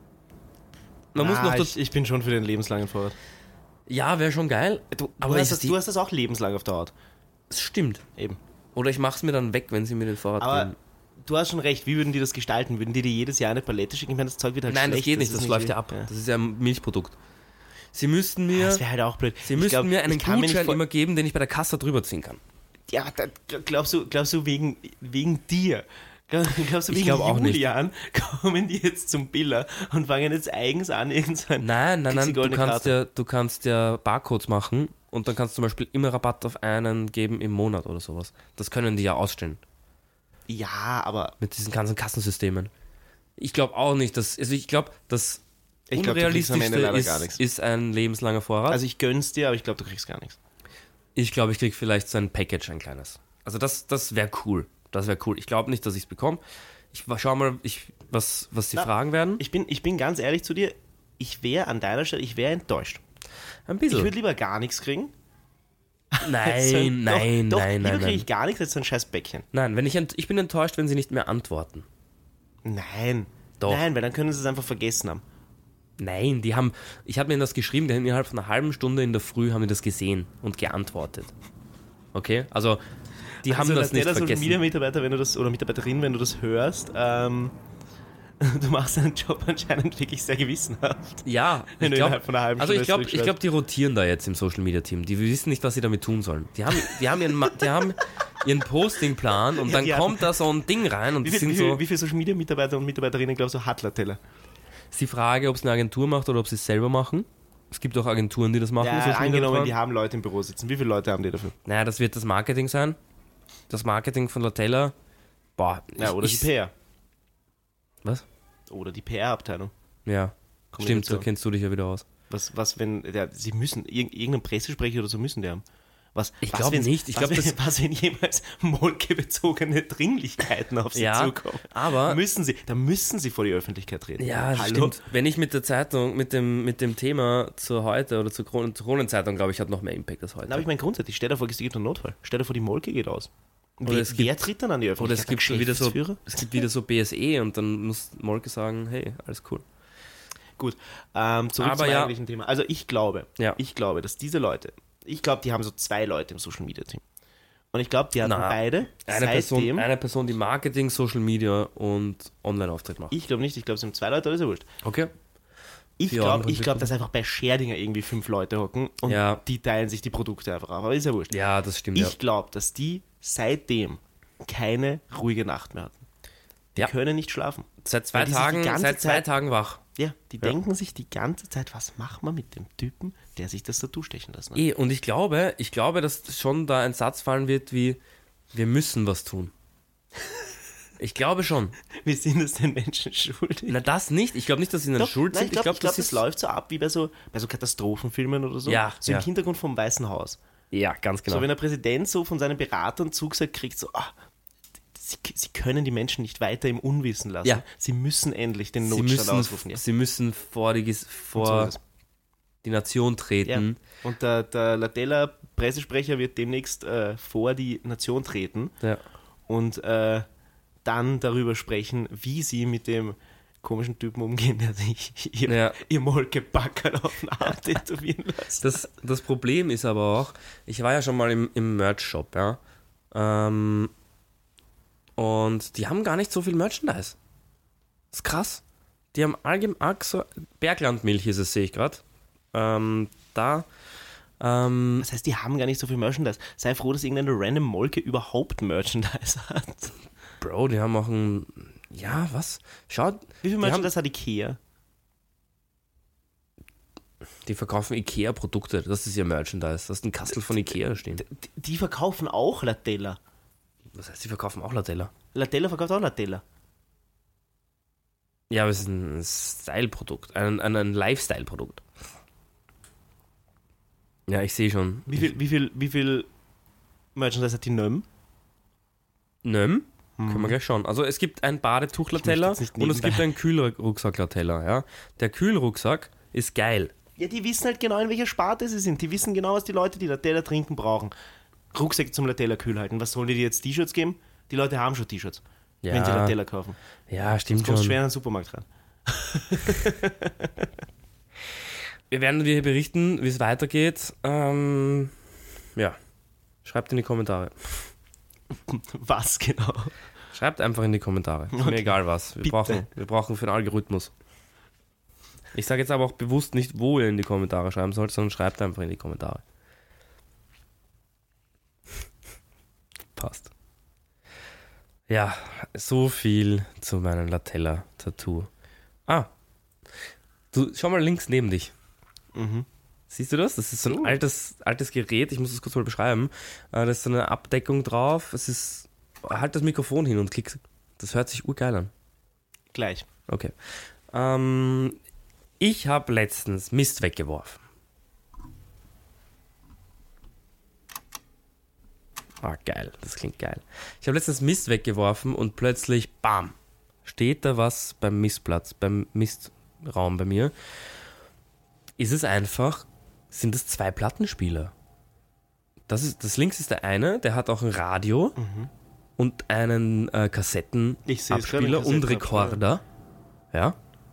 Ich bin schon für den lebenslangen Vorrat. Ja, wäre schon geil. Du hast das auch lebenslang auf der Haut. Das stimmt. Eben. Oder ich mache es mir dann weg, wenn sie mir den Vorrat geben. Du hast schon recht, wie würden die das gestalten? Würden die dir jedes Jahr eine Palette schicken? Ich meine, das Zeug wird halt Nein, schlecht. Das geht nicht, das läuft ja ab. Ja. Das ist ja ein Milchprodukt. Sie müssten mir... Das wäre halt auch blöd. Sie müssten mir einen Gutschein immer geben, den ich bei der Kasse drüber ziehen kann. Ja, glaubst du wegen dir? Glaubst du, wegen Julian kommen die jetzt zum Biller und fangen jetzt eigens an, irgendein... Nein, du kannst ja Barcodes machen und dann kannst du zum Beispiel immer Rabatt auf einen geben im Monat oder sowas. Das können die ja ausstellen. Ja, aber... Mit diesen ganzen Kassensystemen. Ich glaube auch nicht, dass... Also ich glaube, das Unrealistischste ist ein lebenslanger Vorrat. Also ich gönn's dir, aber ich glaube, du kriegst gar nichts. Ich glaube, ich krieg vielleicht so ein Package, ein kleines. Also das wäre cool. Das wäre cool. Ich glaube nicht, dass ich es bekomme. Ich schau mal, was sie fragen werden. Ich bin ganz ehrlich zu dir, ich wäre an deiner Stelle, enttäuscht. Ein bisschen. Ich würde lieber gar nichts kriegen. Nein. Lieber kriege ich gar nichts als so ein scheiß Bäckchen. Nein, ich bin enttäuscht, wenn sie nicht mehr antworten. Nein. Doch. Nein, weil dann können sie es einfach vergessen haben. Nein, ich habe mir das geschrieben, die haben innerhalb von einer halben Stunde in der Früh haben die das gesehen und geantwortet. Okay? Also, die haben das nicht vergessen. Social Media Mitarbeiter, wenn du das, oder Mitarbeiterin, wenn du das hörst, du machst deinen Job anscheinend wirklich sehr gewissenhaft. Ja, wenn du innerhalb von einer halben Stunde ich glaube, die rotieren da jetzt im Social Media Team. Die wissen nicht, was sie damit tun sollen. Die haben ihren Postingplan und dann kommt da so ein Ding rein und wie viele Social Media Mitarbeiter und Mitarbeiterinnen glaubst du hat Latella? Ist die Frage, ob es eine Agentur macht oder ob sie es selber machen. Es gibt auch Agenturen, die das machen. Ja, angenommen, die haben Leute im Büro sitzen. Wie viele Leute haben die dafür? Naja, das wird das Marketing sein. Das Marketing von Latella. Oder die PR. Was? Oder die PR-Abteilung. Ja, stimmt, da kennst du dich ja wieder aus. Was wenn, sie müssen, irgendeinen Pressesprecher oder so müssen die haben. Ich glaube nicht. Was, wenn jemals Molke-bezogene Dringlichkeiten auf sie zukommen? Aber da müssen sie vor die Öffentlichkeit treten. Ja, stimmt. Wenn ich mit der Zeitung, mit dem Thema zur Heute oder zur Kronenzeitung, glaube ich, hat noch mehr Impact als heute. Aber ich meine grundsätzlich, stell dir vor, es gibt einen Notfall. Stell dir vor, die Molke geht aus. Wer tritt dann an die Öffentlichkeit? Oder es gibt wieder so BSE und dann muss Molke sagen, hey, alles cool. Gut, zurück zum eigentlichen Thema. Also ich glaube, dass diese Leute, die haben so 2 Leute im Social Media Team. Und ich glaube, die hatten beide eine Person, die Marketing, Social Media und Online-Auftritt macht. Ich glaube nicht, ich glaube, es sind 2 Leute, aber ist ja wurscht. Okay. Ich glaube, dass einfach bei Scherdinger irgendwie 5 Leute hocken und die teilen sich die Produkte einfach auf. Aber ist ja wurscht. Ja, das stimmt. Ich glaube, dass die seitdem keine ruhige Nacht mehr hatten. Die können nicht schlafen. Seit 2 Tagen wach. Ja, die denken sich die ganze Zeit, was macht man mit dem Typen, der sich das Tattoo stechen lassen hat. Und ich glaube, dass schon da ein Satz fallen wird wie, wir müssen was tun. Ich glaube schon. Wir sind es den Menschen schuldig. Na, das nicht. Ich glaube nicht, dass sie ihnen schuld sind. Ich glaube, das läuft so ab wie bei so Katastrophenfilmen oder so. Ja, so im Hintergrund vom Weißen Haus. Ja, ganz genau. So, wenn der Präsident so von seinen Beratern zugesagt kriegt, so, Sie können die Menschen nicht weiter im Unwissen lassen. Ja. Sie müssen endlich den Notstand ausrufen. Ja. Sie müssen vor die Nation treten. Ja. Und der Latella-Pressesprecher wird demnächst vor die Nation treten und dann darüber sprechen, wie sie mit dem komischen Typen umgehen, der sich ihr Molke-Backerl auf den Arm tätowieren lässt. Das Problem ist aber auch, ich war ja schon mal im Merch-Shop, und die haben gar nicht so viel Merchandise. Das ist krass. Die haben allgemein so Berglandmilch ist es, sehe ich gerade. Das heißt, die haben gar nicht so viel Merchandise. Sei froh, dass irgendeine random Molke überhaupt Merchandise hat. Bro, die haben auch ein... Ja, was? Schau. Wie viel Merchandise hat Ikea? Die verkaufen Ikea-Produkte. Das ist ihr Merchandise. Das ist ein Kastel von Ikea stehen. Die verkaufen auch Latella. Was heißt, die verkaufen auch Latella? Latella verkauft auch Latella. Ja, aber es ist ein Style-Produkt. Ein Lifestyle-Produkt. Ja, ich sehe schon. Wie viel Merchandise hat die Nöm. Nöm? Können wir gleich schauen. Also es gibt ein Badetuch-Latella und es gibt einen Kühlrucksack-Latella. Ja? Der Kühlrucksack ist geil. Ja, die wissen halt genau, in welcher Sparte sie sind. Die wissen genau, was die Leute, die Latella trinken, brauchen. Rucksäcke zum Latella kühl halten. Was sollen die dir jetzt T-Shirts geben? Die Leute haben schon T-Shirts, wenn sie Latella kaufen. Ja, stimmt schon. Du kommst schwer in den Supermarkt rein. Wir werden dir hier berichten, wie es weitergeht. Ja, schreibt in die Kommentare. Was genau? Schreibt einfach in die Kommentare. Ist mir egal was. Wir brauchen für den Algorithmus. Ich sage jetzt aber auch bewusst nicht, wo ihr in die Kommentare schreiben sollt, sondern schreibt einfach in die Kommentare. Passt. Ja, so viel zu meinem Latella-Tattoo. Du, schau mal links neben dich. Mhm. Siehst du das? Das ist so ein altes Gerät, ich muss das kurz mal beschreiben. Da ist so eine Abdeckung drauf. Es ist, halt das Mikrofon hin und klick. Das hört sich urgeil an. Gleich. Okay. Ich habe letztens Mist weggeworfen. Geil, das klingt geil. Ich habe letztens Mist weggeworfen und plötzlich, bam, steht da was beim Mistplatz, beim Mistraum bei mir. Sind es 2 Plattenspieler. Das links ist der eine, der hat auch ein Radio und einen Kassettenabspieler und Rekorder. Ja.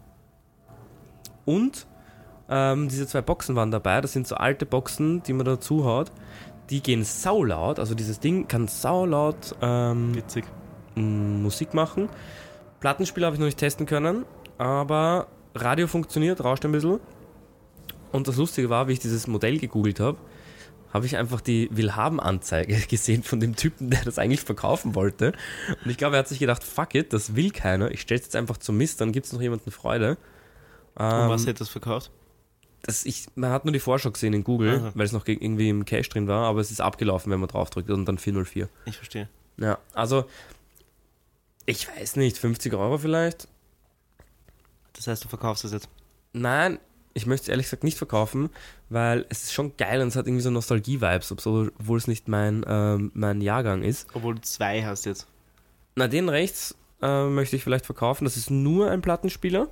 Und diese 2 Boxen waren dabei, das sind so alte Boxen, die man dazu haut. Die gehen saulaut, also dieses Ding kann saulaut witzig Musik machen. Plattenspieler habe ich noch nicht testen können, aber Radio funktioniert, rauscht ein bisschen. Und das Lustige war, wie ich dieses Modell gegoogelt habe, habe ich einfach die Willhaben-Anzeige gesehen von dem Typen, der das eigentlich verkaufen wollte. Und ich glaube, er hat sich gedacht, fuck it, das will keiner, ich stelle es jetzt einfach zum Mist, dann gibt es noch jemanden Freude. Und was hätte das verkauft? Man hat nur die Vorschau gesehen in Google, weil es noch irgendwie im Cache drin war, aber es ist abgelaufen, wenn man draufdrückt und dann 404. Ich verstehe. Ja, also, ich weiß nicht, 50 Euro vielleicht? Das heißt, du verkaufst es jetzt? Nein, ich möchte es ehrlich gesagt nicht verkaufen, weil es ist schon geil und es hat irgendwie so Nostalgie-Vibes, obwohl es nicht mein Jahrgang ist. Obwohl du 2 hast jetzt. Na, den rechts möchte ich vielleicht verkaufen, das ist nur ein Plattenspieler.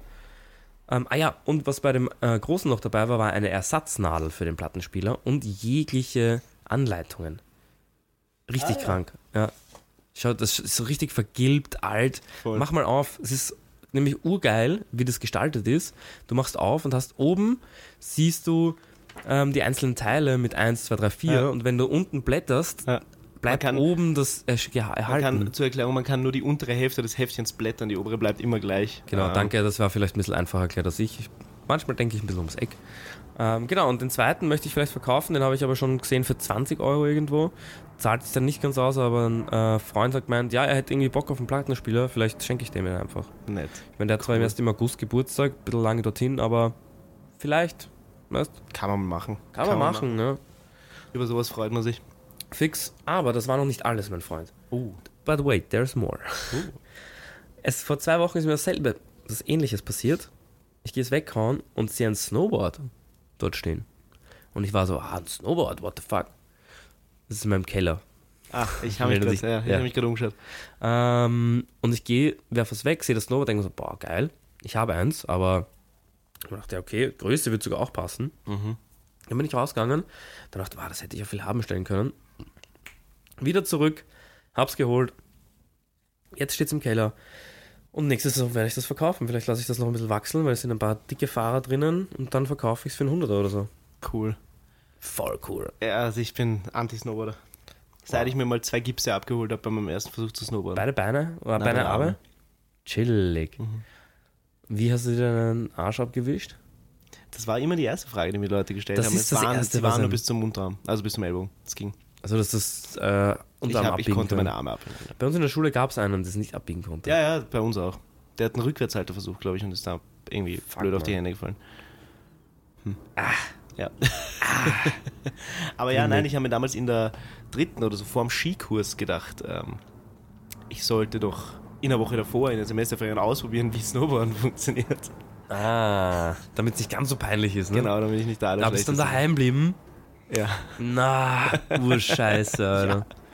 Und was bei dem Großen noch dabei war eine Ersatznadel für den Plattenspieler und jegliche Anleitungen. Richtig krank. Ja. Schau, das ist so richtig vergilbt, alt. Voll. Mach mal auf. Es ist nämlich urgeil, wie das gestaltet ist. Du machst auf und hast oben, siehst du die einzelnen Teile mit 1, 2, 3, 4 und wenn du unten blätterst, bleibt oben das erhalten. Zur Erklärung, man kann nur die untere Hälfte des Heftchens blättern, die obere bleibt immer gleich. Genau, danke, das war vielleicht ein bisschen einfacher erklärt als ich. Manchmal denke ich ein bisschen ums Eck. Genau, und den zweiten möchte ich vielleicht verkaufen, den habe ich aber schon gesehen für 20 Euro irgendwo. Zahlt sich dann nicht ganz aus, aber ein Freund hat gemeint, ja, er hätte irgendwie Bock auf einen Plattenspieler, vielleicht schenke ich dem ihn einfach. Nett. Ich meine, der hat zwar erst im August Geburtstag, ein bisschen lange dorthin, aber vielleicht, weißt du? Kann man machen. Kann man machen, ne? Über sowas freut man sich. Fix, aber das war noch nicht alles, mein Freund. But wait, there's more. Vor 2 Wochen ist mir das Ähnliches passiert. Ich gehe es weghauen und sehe ein Snowboard dort stehen. Und ich war so, ein Snowboard, what the fuck? Das ist in meinem Keller. Ach, ich habe mich gerade umgeschaut. Und ich werfe es weg, sehe das Snowboard, denke so, boah, geil. Ich habe eins, aber ich dachte, okay, Größe wird sogar auch passen. Dann bin ich rausgegangen, dann dachte ich, das hätte ich ja viel haben stellen können. Wieder zurück, hab's geholt. Jetzt steht's im Keller. Und nächstes Jahr werde ich das verkaufen. Vielleicht lasse ich das noch ein bisschen wachsen, weil es sind ein paar dicke Fahrer drinnen und dann verkaufe ich es für 100 oder so. Cool. Voll cool. Ja, also ich bin Anti-Snowboarder. Seit ich mir mal 2 Gipse abgeholt habe bei meinem ersten Versuch zu snowboarden. Beide Beine? Oder beide Arme? Chillig. Wie hast du dir deinen Arsch abgewischt? Das war immer die erste Frage, die mir Leute gestellt haben. Sie waren nur bis zum Mundraum, also bis zum Ellbogen. Das ging. Also dass das Unterarm abbiegen Ich konnte meine Arme abbiegen. Bei uns in der Schule gab es einen, der das nicht abbiegen konnte. Ja, bei uns auch. Der hat einen Rückwärtshalter versucht, glaube ich, und ist da irgendwie blöd auf die Hände gefallen. Ja. Aber ja, nein, ich habe mir damals in der 3. oder so vor dem Skikurs gedacht, ich sollte doch in der Woche davor in der Semesterferien ausprobieren, wie Snowboarden funktioniert. Damit es nicht ganz so peinlich ist, ne? Genau, damit ich nicht da bist du dann daheim geblieben? Ja. Na, Urscheiße, Alter.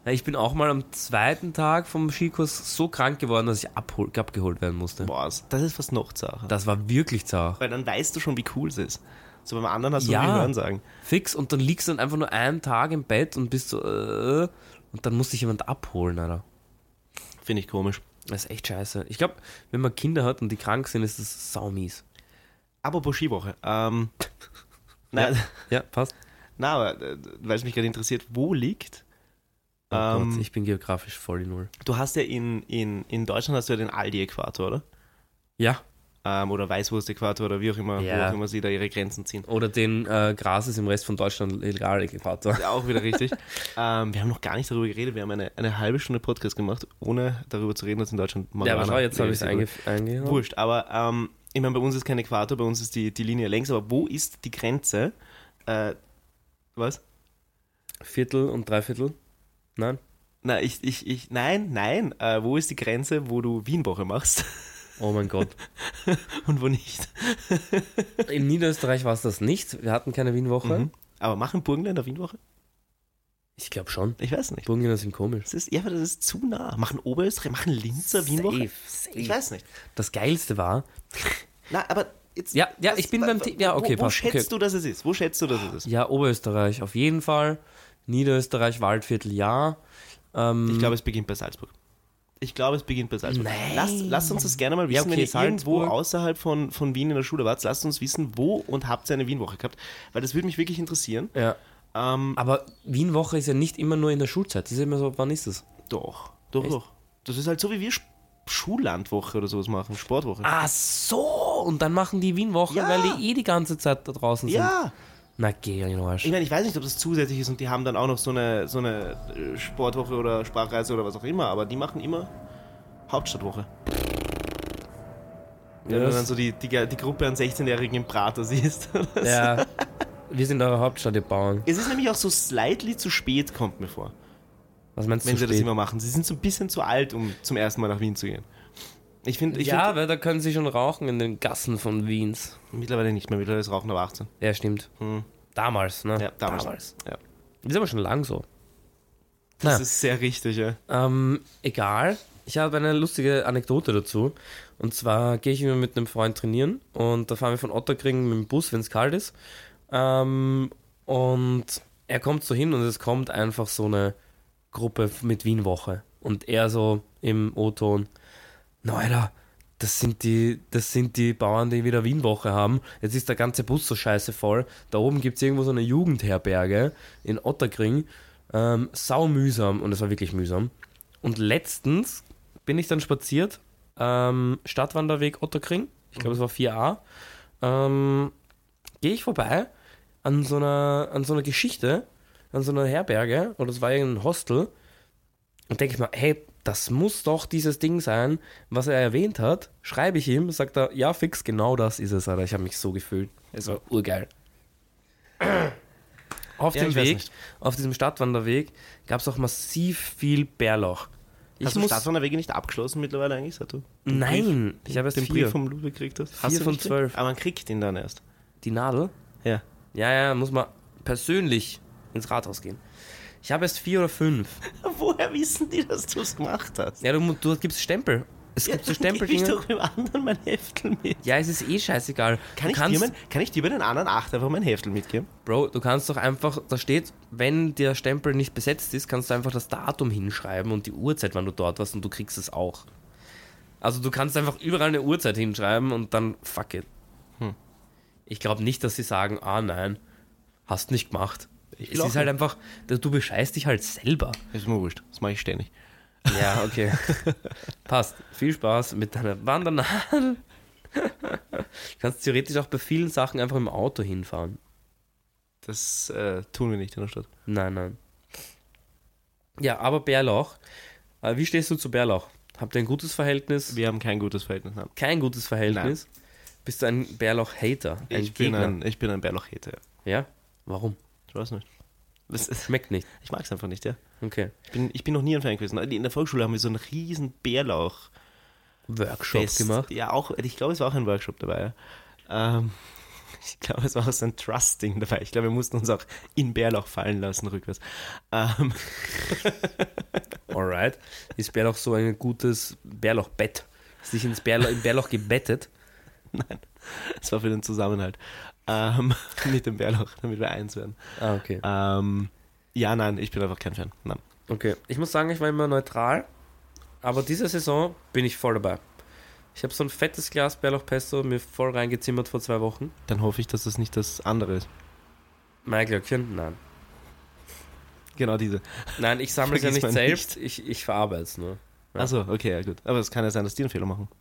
Ich bin auch mal am zweiten Tag vom Skikurs so krank geworden, dass ich abgeholt werden musste. Boah, das ist fast noch zart. Das war wirklich zart. Weil dann weißt du schon, wie cool es ist. So beim anderen hast du nur die Hörensagen. Fix, und dann liegst du dann einfach nur einen Tag im Bett und bist so, und dann muss dich jemand abholen, Alter. Finde ich komisch. Das ist echt scheiße. Ich glaube, wenn man Kinder hat und die krank sind, ist das saumies. Apropos Skiwoche. Nein, ja, passt. Na, aber weil es mich gerade interessiert, wo liegt... Oh Gott, ich bin geografisch voll die Null. Du hast ja in Deutschland hast du ja den Aldi-Äquator, oder? Ja. Oder Weißwurst-Äquator oder wie auch immer, Ja. wo auch immer sie da ihre Grenzen ziehen. Oder den Gras ist im Rest von Deutschland illegal Äquator. Ja, auch wieder richtig. Wir haben noch gar nicht darüber geredet. Wir haben eine halbe Stunde Podcast gemacht, ohne darüber zu reden, dass in Deutschland Marihuana... Ja, aber schau, jetzt habe ich es eingehauen. Wurscht, aber ich meine, bei uns ist kein Äquator, bei uns ist die Linie längs, aber wo ist die Grenze? Was? Viertel und Dreiviertel? Nein? Nein, nein. Wo ist die Grenze, wo du Wienwoche machst? Oh mein Gott. Und wo nicht? In Niederösterreich war es das nicht. Wir hatten keine Wienwoche. Mhm. Aber machen Burgenländer Wienwoche? Ich glaube schon. Ich weiß nicht. Burgenländer sind komisch. Das ist zu nah. Machen Oberösterreich, machen Linzer Wienwoche? Safe. Ich weiß nicht. Das Geilste war... Na, aber jetzt... Ja, ich bin beim... Ja, okay, Wo passt. schätzt du, dass es ist? Wo schätzt du, dass es ist? Ja, Oberösterreich auf jeden Fall. Niederösterreich, Waldviertel, ja. Ich glaube, es beginnt bei Salzburg. Nein. Lasst uns das gerne mal wissen, Ja, okay, wenn ihr irgendwo Salzburg. außerhalb von Wien in der Schule wart. Lasst uns wissen, wo und habt ihr eine Wienwoche gehabt. Weil das würde mich wirklich interessieren. Ja. Aber Wienwoche ist ja nicht immer nur in der Schulzeit. Das ist immer so, wann ist das? Doch. Das ist halt so, wie wir Schullandwoche oder sowas machen, Sportwoche. Ach so, und dann machen die Wienwoche, Ja. weil die die ganze Zeit da draußen sind. Ja. Na, geh in den Arsch. Ich meine, ich weiß nicht, ob das zusätzlich ist und die haben dann auch noch so eine Sportwoche oder Sprachreise oder was auch immer, aber die machen immer Hauptstadtwoche. Wenn du dann so die Gruppe an 16-Jährigen im Prater siehst. Ja, wir sind eure Hauptstadt, ihr Bauern. Es ist nämlich auch so slightly zu spät, kommt mir vor, Was meinst du, wenn sie das spät? immer machen. Sie sind so ein bisschen zu alt, um zum ersten Mal nach Wien zu gehen. Ich finde, weil da können sie schon rauchen in den Gassen von Wiens. mittlerweile nicht mehr. Mittlerweile ist Rauchen ab 18. Ja, stimmt. Damals, ne? Ja, damals. Ja. Ist aber schon lang so. Das Naja. ist sehr richtig, ja. Egal. Ich habe eine lustige Anekdote dazu. Und zwar gehe ich immer mit einem Freund trainieren und da fahren wir von Otterkring mit dem Bus, wenn es kalt ist. Und er kommt so hin und es kommt einfach so eine Gruppe mit Wienwoche. Und er so im O-Ton, na Alter, das sind die Bauern, die wieder Wienwoche haben. Jetzt ist der ganze Bus so scheiße voll. Da oben gibt es irgendwo so eine Jugendherberge in Otterkring. Sau mühsam, und es war wirklich mühsam. Und letztens bin ich dann spaziert, Stadtwanderweg Otterkring, ich glaube es war 4a, gehe ich vorbei an so einer Geschichte, an so einer Herberge, oder es war irgendein Hostel, und denke ich mir, hey, das muss doch dieses Ding sein, was er erwähnt hat. Schreibe ich ihm, sagt er, ja fix, genau das ist es, Alter. Ich habe mich so gefühlt. Es war urgeil. Auf dem Weg, auf diesem Stadtwanderweg, gab es auch massiv viel Bärlauch. Hast du Stadtwanderwege nicht abgeschlossen mittlerweile eigentlich, seit du Nein, ich habe erst den 4. Brief vom Ludwig gekriegt hast? 4 von 12. Aber man kriegt ihn dann erst. Die Nadel? Ja. Ja, muss man persönlich ins Rathaus gehen. Ich habe erst 4 oder 5. Woher wissen die, dass du es gemacht hast? Ja, du gibst Stempel. Es gibt so Gib ich Stempel. doch dem anderen mein Heftel mit. Ja, es ist eh scheißegal. Kann ich dir bei den anderen 8 einfach mein Heftel mitgeben? Bro, du kannst doch einfach, da steht, wenn der Stempel nicht besetzt ist, kannst du einfach das Datum hinschreiben und die Uhrzeit, wann du dort warst, und du kriegst es auch. Also du kannst einfach überall eine Uhrzeit hinschreiben und dann fuck it. Ich glaube nicht, dass sie sagen, nein, hast nicht gemacht. Es ist halt einfach, du bescheißt dich halt selber. Ist mir wurscht, das mache ich ständig. Ja, okay. Passt. Viel Spaß mit deiner Wandernadel. Du kannst theoretisch auch bei vielen Sachen einfach im Auto hinfahren. Das tun wir nicht in der Stadt. Nein. Ja, aber Bärlauch. Wie stehst du zu Bärlauch? Habt ihr ein gutes Verhältnis? Wir haben kein gutes Verhältnis. Nein. Kein gutes Verhältnis? Nein. Bist du ein Bärlauch-Hater? Ich bin ein Bärlauch-Hater. Ja? Warum? Ich weiß nicht. Schmeckt nicht. Ich mag es einfach nicht, ja. Okay. Ich bin noch nie ein Fan gewesen. In der Volksschule haben wir so einen riesen Bärlauch Workshop gemacht? Ja, auch, ich glaube, es war auch ein Workshop dabei. Ja. Ich glaube, es war auch so ein Trusting dabei. Ich glaube, wir mussten uns auch in Bärlauch fallen lassen, rückwärts. Alright. Ist Bärlauch so ein gutes Bärlauchbett? Ist dich im Bärlauch gebettet? Nein, das war für den Zusammenhalt. Mit dem Bärlauch, damit wir eins werden. Ah, okay. Ja, nein, ich bin einfach kein Fan. Nein. Okay. Ich muss sagen, ich war immer neutral, aber diese Saison bin ich voll dabei. Ich habe so ein fettes Glas Bärlauchpesto mir voll reingezimmert vor 2 Wochen. Dann hoffe ich, dass das nicht das andere ist. Maiglöckchen? Nein. Genau diese. Nein, ich sammle es ja Vergiss nicht man selbst, ich verarbeite es nur. Ja. Achso, okay, ja gut. Aber es kann ja sein, dass die einen Fehler machen.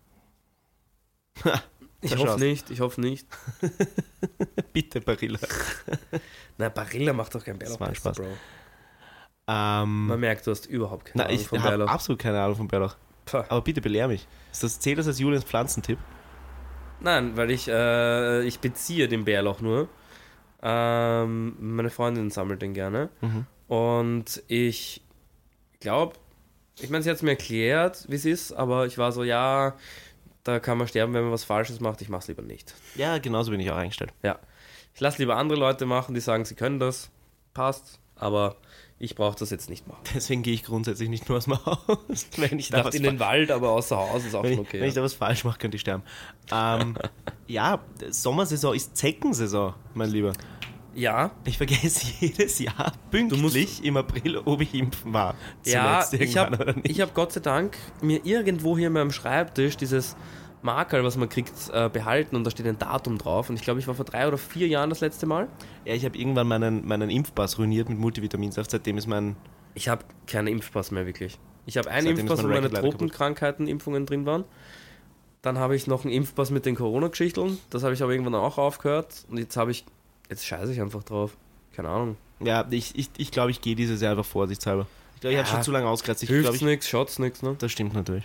Ich hoffe nicht. Bitte, Barilla. Na, Barilla macht doch kein Das war ein Bärlauchpesto, Spaß. Bro. Man merkt, du hast überhaupt keine Ahnung Ich von habe Bärlauch. absolut keine Ahnung von Bärlauch. Pah. Aber bitte belehr mich. Zählt das als Julians Pflanzentipp? Nein, weil ich beziehe den Bärlauch nur. Meine Freundin sammelt den gerne. Mhm. Und ich glaube, ich meine, sie hat es mir erklärt, wie es ist, aber ich war so, ja, da kann man sterben, wenn man was Falsches macht. Ich mache es lieber nicht. Ja, genauso bin ich auch eingestellt. Ja. Ich lasse lieber andere Leute machen, die sagen, sie können das. Passt. Aber ich brauche das jetzt nicht machen. Deswegen gehe ich grundsätzlich nicht nur aus dem Haus. Wenn Ich dachte in den Wald, aber außer Haus ist auch wenn schon ich, okay. wenn ich da was falsch mache, könnte ich sterben. Ja, Sommersaison ist Zeckensaison, mein Lieber. Ja, Ich vergesse jedes Jahr pünktlich im April, ob ich impfen war. ja, Zuletzt irgendwann oder nicht. ich hab Gott sei Dank mir irgendwo hier mal am Schreibtisch dieses Markerl, was man kriegt, behalten und da steht ein Datum drauf. Und ich glaube, ich war vor 3 oder 4 Jahren das letzte Mal. Ja, ich habe irgendwann meinen Impfpass ruiniert mit Multivitaminsaft. Seitdem ist mein... Ich habe keinen Impfpass mehr wirklich. Ich habe einen Seitdem ist Impfpass, wo mein meine Racket leider Tropenkrankheiten-Impfungen drin waren. Dann habe ich noch einen Impfpass mit den Corona-Geschichteln. Das habe ich aber irgendwann auch aufgehört. Und jetzt scheiße ich einfach drauf. Keine Ahnung. Ja, ich glaube, ich gehe dieses Jahr einfach vorsichtshalber. Ich glaube, ich habe Ja, schon zu lange ausgereizt. Hilft's nix, schaut's nix, ne? Das stimmt natürlich.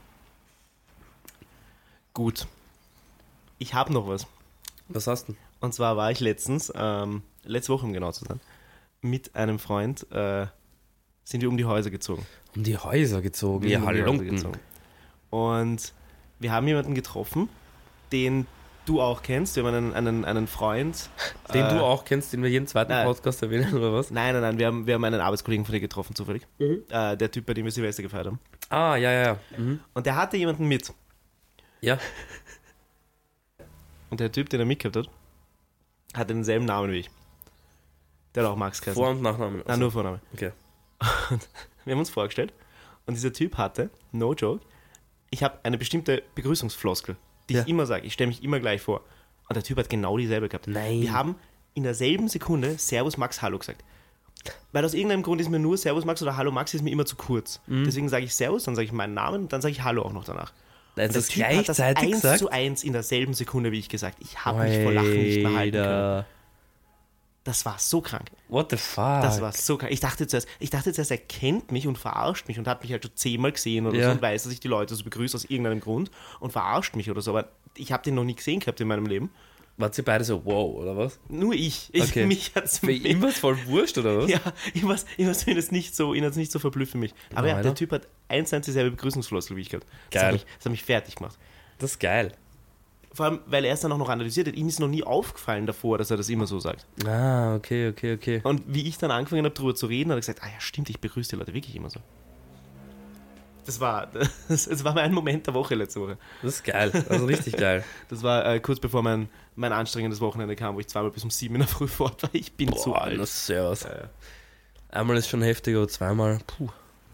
Gut. Ich habe noch was. Was hast du? Und zwar war ich letztens, letzte Woche um genau zu sein, mit einem Freund, sind wir um die Häuser gezogen. Um die Häuser gezogen. Wir Ja, sind um die Häuser Halunken. gezogen. Und wir haben jemanden getroffen, den du auch kennst. Wir haben einen Freund. Den du auch kennst, den wir jeden zweiten nein. Podcast erwähnen, oder was? Nein, wir haben einen Arbeitskollegen von dir getroffen, zufällig. Der Typ, bei dem wir Silvester gefeiert haben. Ah, ja. Mhm. Und der hatte jemanden mit. Ja. Und der Typ, den er mitgehabt hat, hatte denselben Namen wie ich. Der hat auch Max geheißen. Vor- und Nachname. Nein, nur Vorname. Okay. Und wir haben uns vorgestellt und dieser Typ hatte, no joke, ich habe eine bestimmte Begrüßungsfloskel, die ich immer sage. Ich stelle mich immer gleich vor. Und der Typ hat genau dieselbe gehabt. Nein. Wir haben in derselben Sekunde Servus Max Hallo gesagt. Weil aus irgendeinem Grund ist mir nur Servus Max oder Hallo Max ist mir immer zu kurz. Deswegen sage ich Servus, dann sage ich meinen Namen und dann sage ich Hallo auch noch danach. Nein, Und das der Typ hat das gleichzeitig 1 gesagt? zu 1 in derselben Sekunde, wie ich gesagt. Ich habe mich vor Lachen nicht mehr halten können. Alter. Das war so krank. What the fuck? Das war so krank. Ich dachte zuerst, er kennt mich und verarscht mich und hat mich halt schon 10-mal gesehen oder Ja. so und weiß, dass ich die Leute so begrüße aus irgendeinem Grund und verarscht mich oder so. Aber ich habe den noch nie gesehen gehabt in meinem Leben. Wart ihr beide so, wow, oder was? Nur ich. Okay. Mich hat's Für ihn war es voll wurscht, oder was? ja, ihn hat's nicht so verblüffen mich. Aber ja, Alter. der Typ hat 1 dieselbe Begrüßungsfloskel wie ich gehabt. Geil. Das hat mich fertig gemacht. Das ist geil. Vor allem, weil er es dann auch noch analysiert hat. Ihm ist noch nie aufgefallen davor, dass er das immer so sagt. Ah, okay. Und wie ich dann angefangen habe, darüber zu reden, hat er gesagt, ah ja, stimmt, ich begrüße die Leute wirklich immer so. Das war mein Moment der Woche letzte Woche. Das ist geil. Also richtig geil. Das war kurz bevor mein anstrengendes Wochenende kam, wo ich zweimal bis um 7 in der Früh fort war. Ich bin zu alt. Das ist sehr was. Ja. Einmal ist schon heftig, aber zweimal. Puh.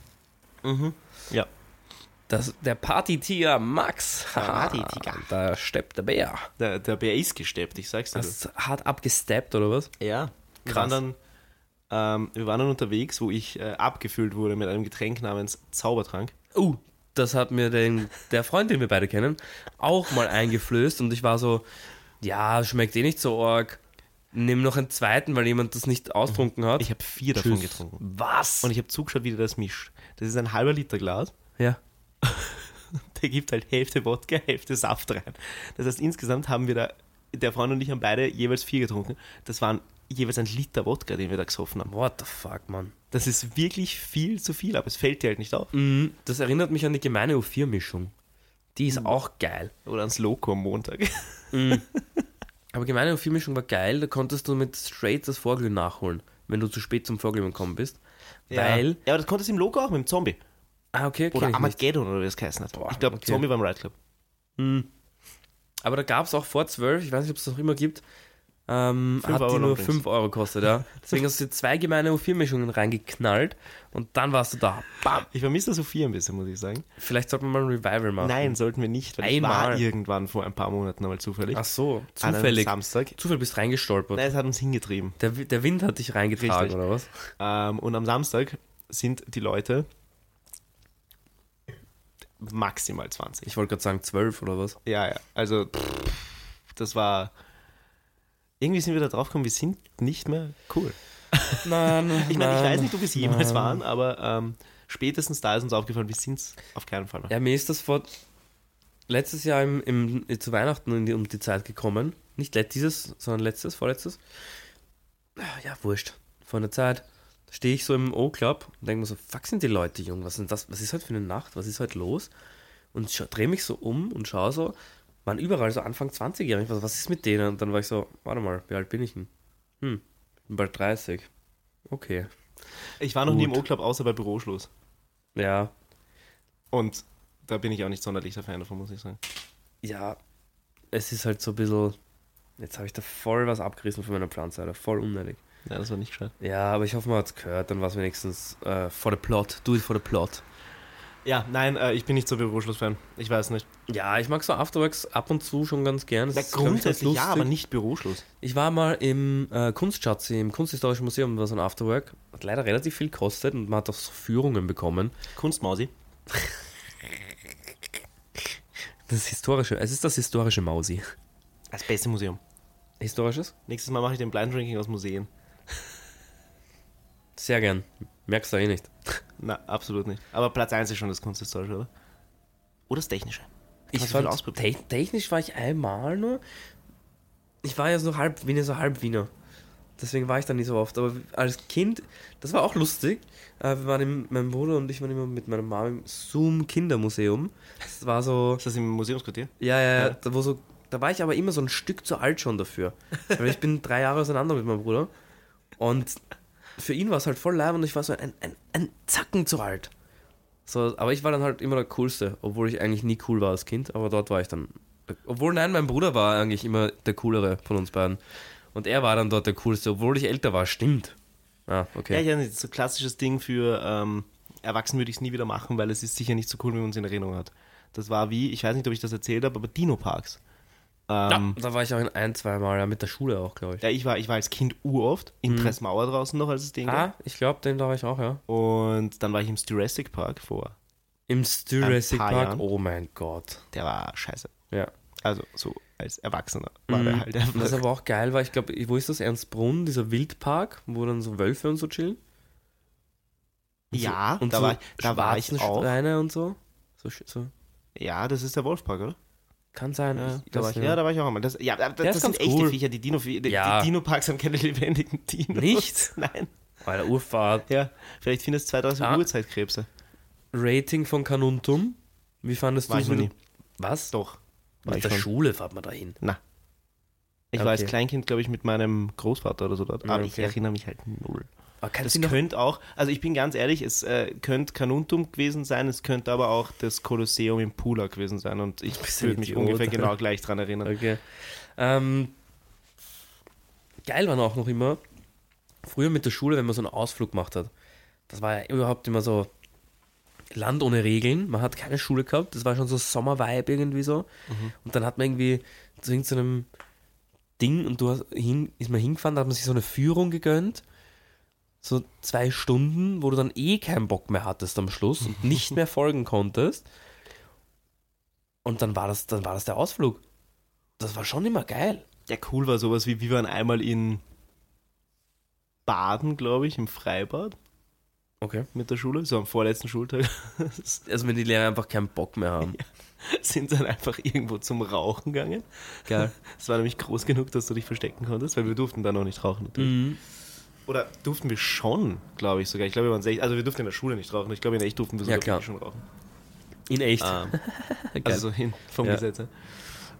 Ja. Der Partytiger Max. Der Partytiger. Da steppt der Bär. Der Bär ist gesteppt, ich sag's dir. Hast hart abgesteppt, oder was? Ja. Wir Krass. waren dann unterwegs, wo ich abgefüllt wurde mit einem Getränk namens Zaubertrank. Das hat mir der Freund, den wir beide kennen, auch mal eingeflößt und ich war so, ja, schmeckt eh nicht so arg. Nimm noch einen zweiten, weil jemand das nicht austrunken hat. Ich habe 4 davon getrunken. Was? Und ich habe zugeschaut, wie der das mischt. Das ist ein halber Liter Glas. Ja. Der gibt halt Hälfte Wodka, Hälfte Saft rein. Das heißt, insgesamt haben wir der Freund und ich haben beide jeweils 4 getrunken. Das waren jeweils 1 Liter Wodka, den wir da gesoffen haben. What the fuck, Mann. Das ist wirklich viel zu viel, aber es fällt dir halt nicht auf. Das erinnert mich an die gemeine U4-Mischung. Die ist auch geil. Oder ans Loco am Montag. Aber gemeine Filmmischung war geil, da konntest du mit straight das Vorglühen nachholen, wenn du zu spät zum Vorglühen gekommen bist. Ja. Weil. Ja, aber das konntest du im Logo auch mit dem Zombie. Ah, okay, Oder ich nicht. Armageddon oder wie das geheißen hat. Boah, Ich glaube, okay. Zombie war im Right Club. Aber da gab es auch vor 12, ich weiß nicht, ob es das noch immer gibt, hat Euro die nur Longdrinks. 5 Euro gekostet, ja. Deswegen hast du dir 2 gemeine U4-Mischungen reingeknallt und dann warst du da. Bam! Ich vermisse Sophia ein bisschen, muss ich sagen. Vielleicht sollten wir mal ein Revival machen. Nein, sollten wir nicht, weil ich war Einmal. irgendwann vor ein paar Monaten einmal zufällig. Ach so, An einem zufällig. Samstag. Zufällig bist reingestolpert. Nein, es hat uns hingetrieben. Der Wind hat dich reingetragen, Richtig. oder was? Und am Samstag sind die Leute maximal 20. Ich wollte gerade sagen 12 oder was? Ja. Also, das war... Irgendwie sind wir da drauf gekommen, wir sind nicht mehr cool. Nein, Ich meine, ich weiß nicht, ob wir es jemals waren, aber spätestens da ist uns aufgefallen, wir sind es auf keinen Fall mehr. Ja, mir ist das letztes Jahr zu Weihnachten um die Zeit gekommen. Nicht dieses, sondern vorletztes. Ja, wurscht. Vor einer Zeit stehe ich so im O-Club und denke mir so, fuck, sind die Leute jung? Was ist das? Was ist heute für eine Nacht? Was ist heute los? Und drehe mich so um und schaue so, waren überall so Anfang 20-Jährige. Was ist mit denen? Und dann war ich so, warte mal, wie alt bin ich denn? Bin bald 30. Okay. Ich war noch nie im Gut. O-Club, außer bei Büroschluss. Ja, Und da bin ich auch nicht sonderlich der Fan davon, muss ich sagen. ja, es ist halt so ein bisschen, jetzt habe ich da voll was abgerissen von meiner Pflanze, Alter. Voll unnötig. Ja, das war nicht gescheit. Ja, aber ich hoffe, man hat es gehört, dann war es wenigstens for the plot. Do it for the plot. Ja, nein, ich bin nicht so Büroschluss-Fan. Ich weiß nicht. Ja, ich mag so Afterworks ab und zu schon ganz gern. Das Ja, ist, glaub ich, ganz grundsätzlich ja, lustig. aber nicht Büroschluss. Ich war mal im Kunstschatz, im Kunsthistorischen Museum, war so ein Afterwork. Hat leider relativ viel gekostet und man hat auch so Führungen bekommen. Kunstmausi. Es ist das historische Mausi. Das beste Museum. Historisches? Nächstes Mal mache ich den Blind Drinking aus Museen. Sehr gern. Merkst du eh nicht. Na, absolut nicht. Aber Platz 1 ist schon das Kunsthistorische, oder? Oder das Technische. Ich Kannst du viel fand, ausprobieren. technisch war ich einmal nur. Ich war ja so halb Wiener. Deswegen war ich da nicht so oft. Aber als Kind, das war auch lustig. Mein Bruder und ich waren immer mit meiner Mama im Zoom-Kindermuseum. Das war so. Ist das im Museumsquartier? Ja. Da war ich aber immer so ein Stück zu alt schon dafür. Weil ich bin 3 Jahre auseinander mit meinem Bruder. Und für ihn war es halt voll leid und ich war so ein Zacken zu alt. So, aber ich war dann halt immer der Coolste, obwohl ich eigentlich nie cool war als Kind, aber dort war ich dann. Obwohl, nein, mein Bruder war eigentlich immer der Coolere von uns beiden. Und er war dann dort der Coolste, obwohl ich älter war, stimmt. Ah, okay. Ja, ich weiß nicht, so ein klassisches Ding für Erwachsene würde ich es nie wieder machen, weil es ist sicher nicht so cool, wie man es in Erinnerung hat. Das war wie, ich weiß nicht, ob ich das erzählt habe, aber Dino-Parks. Ja, da war ich auch ein, 2 Mal, ja, mit der Schule auch, glaube ich. Ja, ich war als Kind uroft, in Pressmauer draußen noch, als es den gab. Ich glaube, den da war ich auch, ja. Und dann war ich im Jurassic Park vor. Im Jurassic paar Park, Jahren. oh mein Gott. Der war scheiße. Ja. Also so als Erwachsener war der halt einfach. Was aber auch geil war, ich glaube, wo ist das? Ernstbrunn, dieser Wildpark, wo dann so Wölfe und so chillen? Ja, Und da so war ich auch. Schweine und so. So. Ja, das ist der Wolfspark, oder? Kann sein. Da war ich auch einmal. Das ist sind ganz echte cool. Viecher. Die Ja. Dino-Parks haben keine lebendigen Dinos. Nicht? Nein. Bei der Urfahrt. Ja, vielleicht findest du 2000 Ah. Urzeitkrebse. Rating von Carnuntum. Wie fandest du War ich noch nie. Was? Doch. War Mit ich der schon. Schule fahrt man dahin. Na. Ich Okay. war als Kleinkind, glaube ich, mit meinem Großvater oder so dort. Aber ich Okay. erinnere mich halt null. Aber kannst Das du noch... könnte auch, also ich bin ganz ehrlich, es könnte Carnuntum gewesen sein, es könnte aber auch das Kolosseum im Pula gewesen sein und ich bist ein würde mich Idiot. ungefähr genau gleich dran erinnern. Okay. Geil waren auch noch immer, früher mit der Schule, wenn man so einen Ausflug gemacht hat. Das war ja überhaupt immer so Land ohne Regeln. Man hat keine Schule gehabt. Das war schon so Sommer-Vibe irgendwie so. Und dann hat man irgendwie zu irgendeinem Ding und ist man hingefahren, da hat man sich so eine Führung gegönnt. So 2 Stunden, wo du dann keinen Bock mehr hattest am Schluss und nicht mehr folgen konntest. Und dann war das der Ausflug. Das war schon immer geil. Ja, cool war sowas wie, wir waren einmal in Baden, glaube ich, im Freibad Okay. mit der Schule, so am vorletzten Schultag. Also wenn die Lehrer einfach keinen Bock mehr haben. Sind dann einfach irgendwo zum Rauchen gegangen. Geil. Es war nämlich groß genug, dass du dich verstecken konntest, weil wir durften da noch nicht rauchen. Natürlich. Oder durften wir schon, glaube ich sogar. Ich glaube, wir waren 16, also wir durften in der Schule nicht rauchen. Ich glaube, in echt durften wir Ja, sogar klar. schon rauchen. In echt. Also so vom Ja. Gesetz her.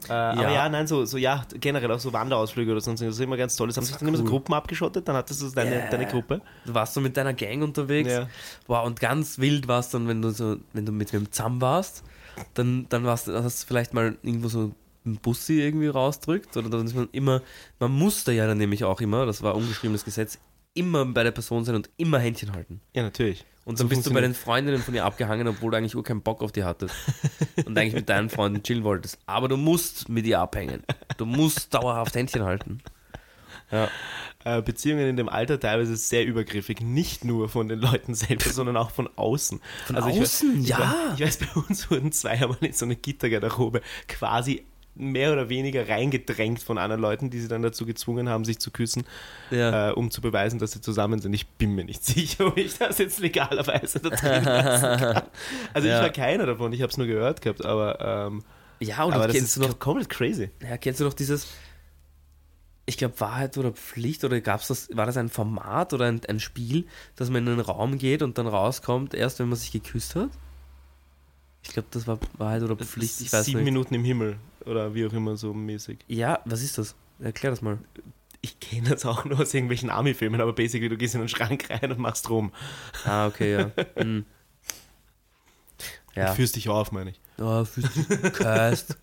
Aber ja, nein, so generell auch so Wanderausflüge oder sonst irgendwas, das ist immer ganz toll. Das haben sich dann immer so Gruppen abgeschottet, dann hattest du deine Gruppe. Du warst so mit deiner Gang unterwegs. Ja. Wow, und ganz wild war es dann, wenn du mit wem zusammen warst, dann hast du vielleicht mal irgendwo so einen Bussi irgendwie rausdrückt, oder dann ist man musste ja dann nämlich auch immer, das war ungeschriebenes Gesetz, immer bei der Person sein und immer Händchen halten. Ja, natürlich. Und dann bist du bei den Freundinnen von ihr abgehangen, obwohl du eigentlich keinen Bock auf die hattest. Und eigentlich mit deinen Freunden chillen wolltest. Aber du musst mit ihr abhängen. Du musst dauerhaft Händchen halten. Ja. Beziehungen in dem Alter teilweise sehr übergriffig. Nicht nur von den Leuten selber, sondern auch von außen. Von außen? Ich weiß, bei uns wurden 2 einmal in so eine Gittergarderobe quasi mehr oder weniger reingedrängt von anderen Leuten, die sie dann dazu gezwungen haben, sich zu küssen, um zu beweisen, dass sie zusammen sind. Ich bin mir nicht sicher, ob ich das jetzt legalerweise da drin lassen kann. Also ich war keiner davon, ich habe es nur gehört gehabt, aber aber das ist noch komplett crazy. Ja, kennst du noch dieses, ich glaube, Wahrheit oder Pflicht, oder war das ein Format oder ein Spiel, dass man in einen Raum geht und dann rauskommt, erst wenn man sich geküsst hat? Ich glaube, das war Wahrheit oder Pflicht, ich weiß 7 nicht. Minuten im Himmel oder wie auch immer so mäßig. Ja, was ist das? Erklär das mal. Ich kenne das auch nur aus irgendwelchen Army-Filmen, aber basically, du gehst in den Schrank rein und machst rum. Ah, okay, ja. Ja. Du führst dich auf, meine ich. Oh, führst dich Köst.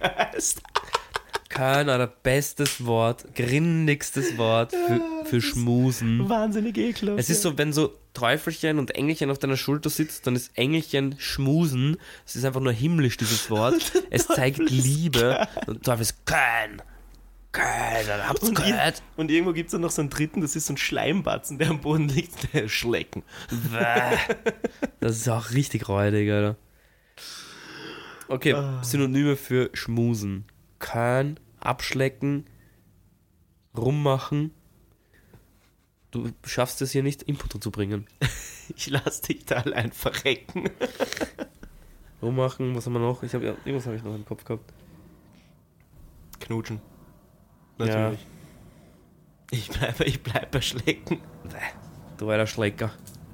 Kein oder bestes Wort, grindigstes Wort für Schmusen. Wahnsinnig ekelhaft. Es ist so, wenn so Teufelchen und Engelchen auf deiner Schulter sitzt, dann ist Engelchen Schmusen. Es ist einfach nur himmlisch, dieses Wort. Es zeigt Liebe. Und Teufel ist kein, habt's gehört. Und irgendwo gibt es dann noch so einen dritten, das ist so ein Schleimbatzen, der am Boden liegt, der Schlecken. Das ist auch richtig räudig, Alter. Okay, Synonyme für Schmusen. Kein, abschlecken, rummachen. Du schaffst es hier nicht, Input zu bringen. Ich lass dich da allein verrecken. Rummachen, was haben wir noch? Irgendwas habe ich noch im Kopf gehabt. Knutschen. Natürlich. Ja. Ich bleib bei Schlecken. Du alter Schlecker.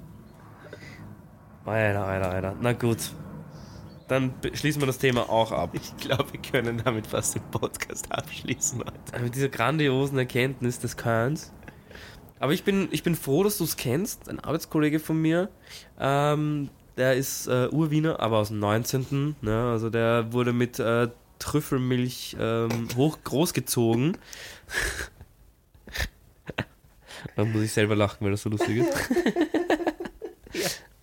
Alter. Na gut. Dann schließen wir das Thema auch ab. Ich glaube, wir können damit fast den Podcast abschließen heute. Mit dieser grandiosen Erkenntnis des Kerns. Aber ich bin froh, dass du es kennst. Ein Arbeitskollege von mir, der ist Urwiener, aber aus dem 19. Ne? Also der wurde mit Trüffelmilch großgezogen. Dann muss ich selber lachen, weil das so lustig ist.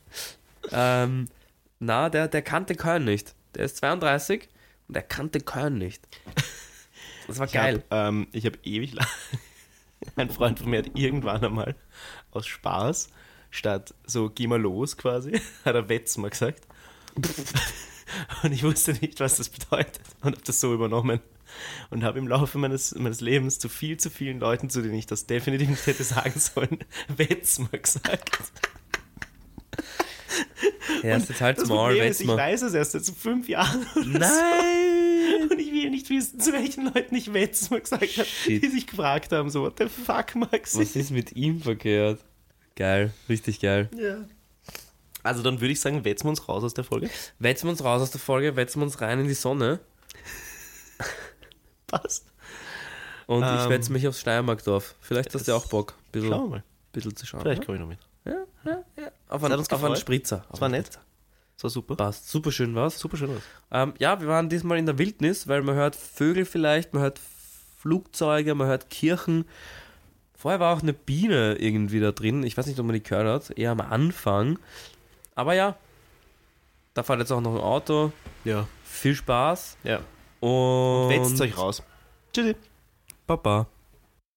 Der kannte Köln nicht. Der ist 32 und der kannte Köln nicht. Das war geil. Ich habe ewig lang... Ein Freund von mir hat irgendwann einmal aus Spaß, statt so geh mal los quasi, hat er Wetzmer gesagt. Und ich wusste nicht, was das bedeutet und habe das so übernommen. Und habe im Laufe meines Lebens zu vielen Leuten, zu denen ich das definitiv nicht hätte sagen sollen, Wetzmer gesagt. Ja, ist jetzt halt small, Wetzmer. Ich weiß es erst seit so 5 Jahren. Nein! Und ich will nicht wissen, zu welchen Leuten ich Wetzmer gesagt habe, die sich gefragt haben, so, what the fuck, Maxi? Was ist mit ihm verkehrt? Geil, richtig geil. Ja. Also dann würde ich sagen, wetzen wir uns raus aus der Folge. Wetzen wir uns raus aus der Folge, wetzen wir uns rein in die Sonne. Passt. Und ich wetze mich aufs Steiermarkdorf. Vielleicht hast du auch Bock, ein bisschen zu schauen. Vielleicht komme ich noch mit. Ja. Auf einen Spritzer. Das war nett. Das war super. Passt. Super schön war's. Ja, wir waren diesmal in der Wildnis, weil man hört Vögel vielleicht, man hört Flugzeuge, man hört Kirchen. Vorher war auch eine Biene irgendwie da drin. Ich weiß nicht, ob man die gehört hat. Eher am Anfang. Aber ja, da fährt jetzt auch noch ein Auto. Ja. Viel Spaß. Ja. Und wetzt euch raus. Tschüssi. Baba.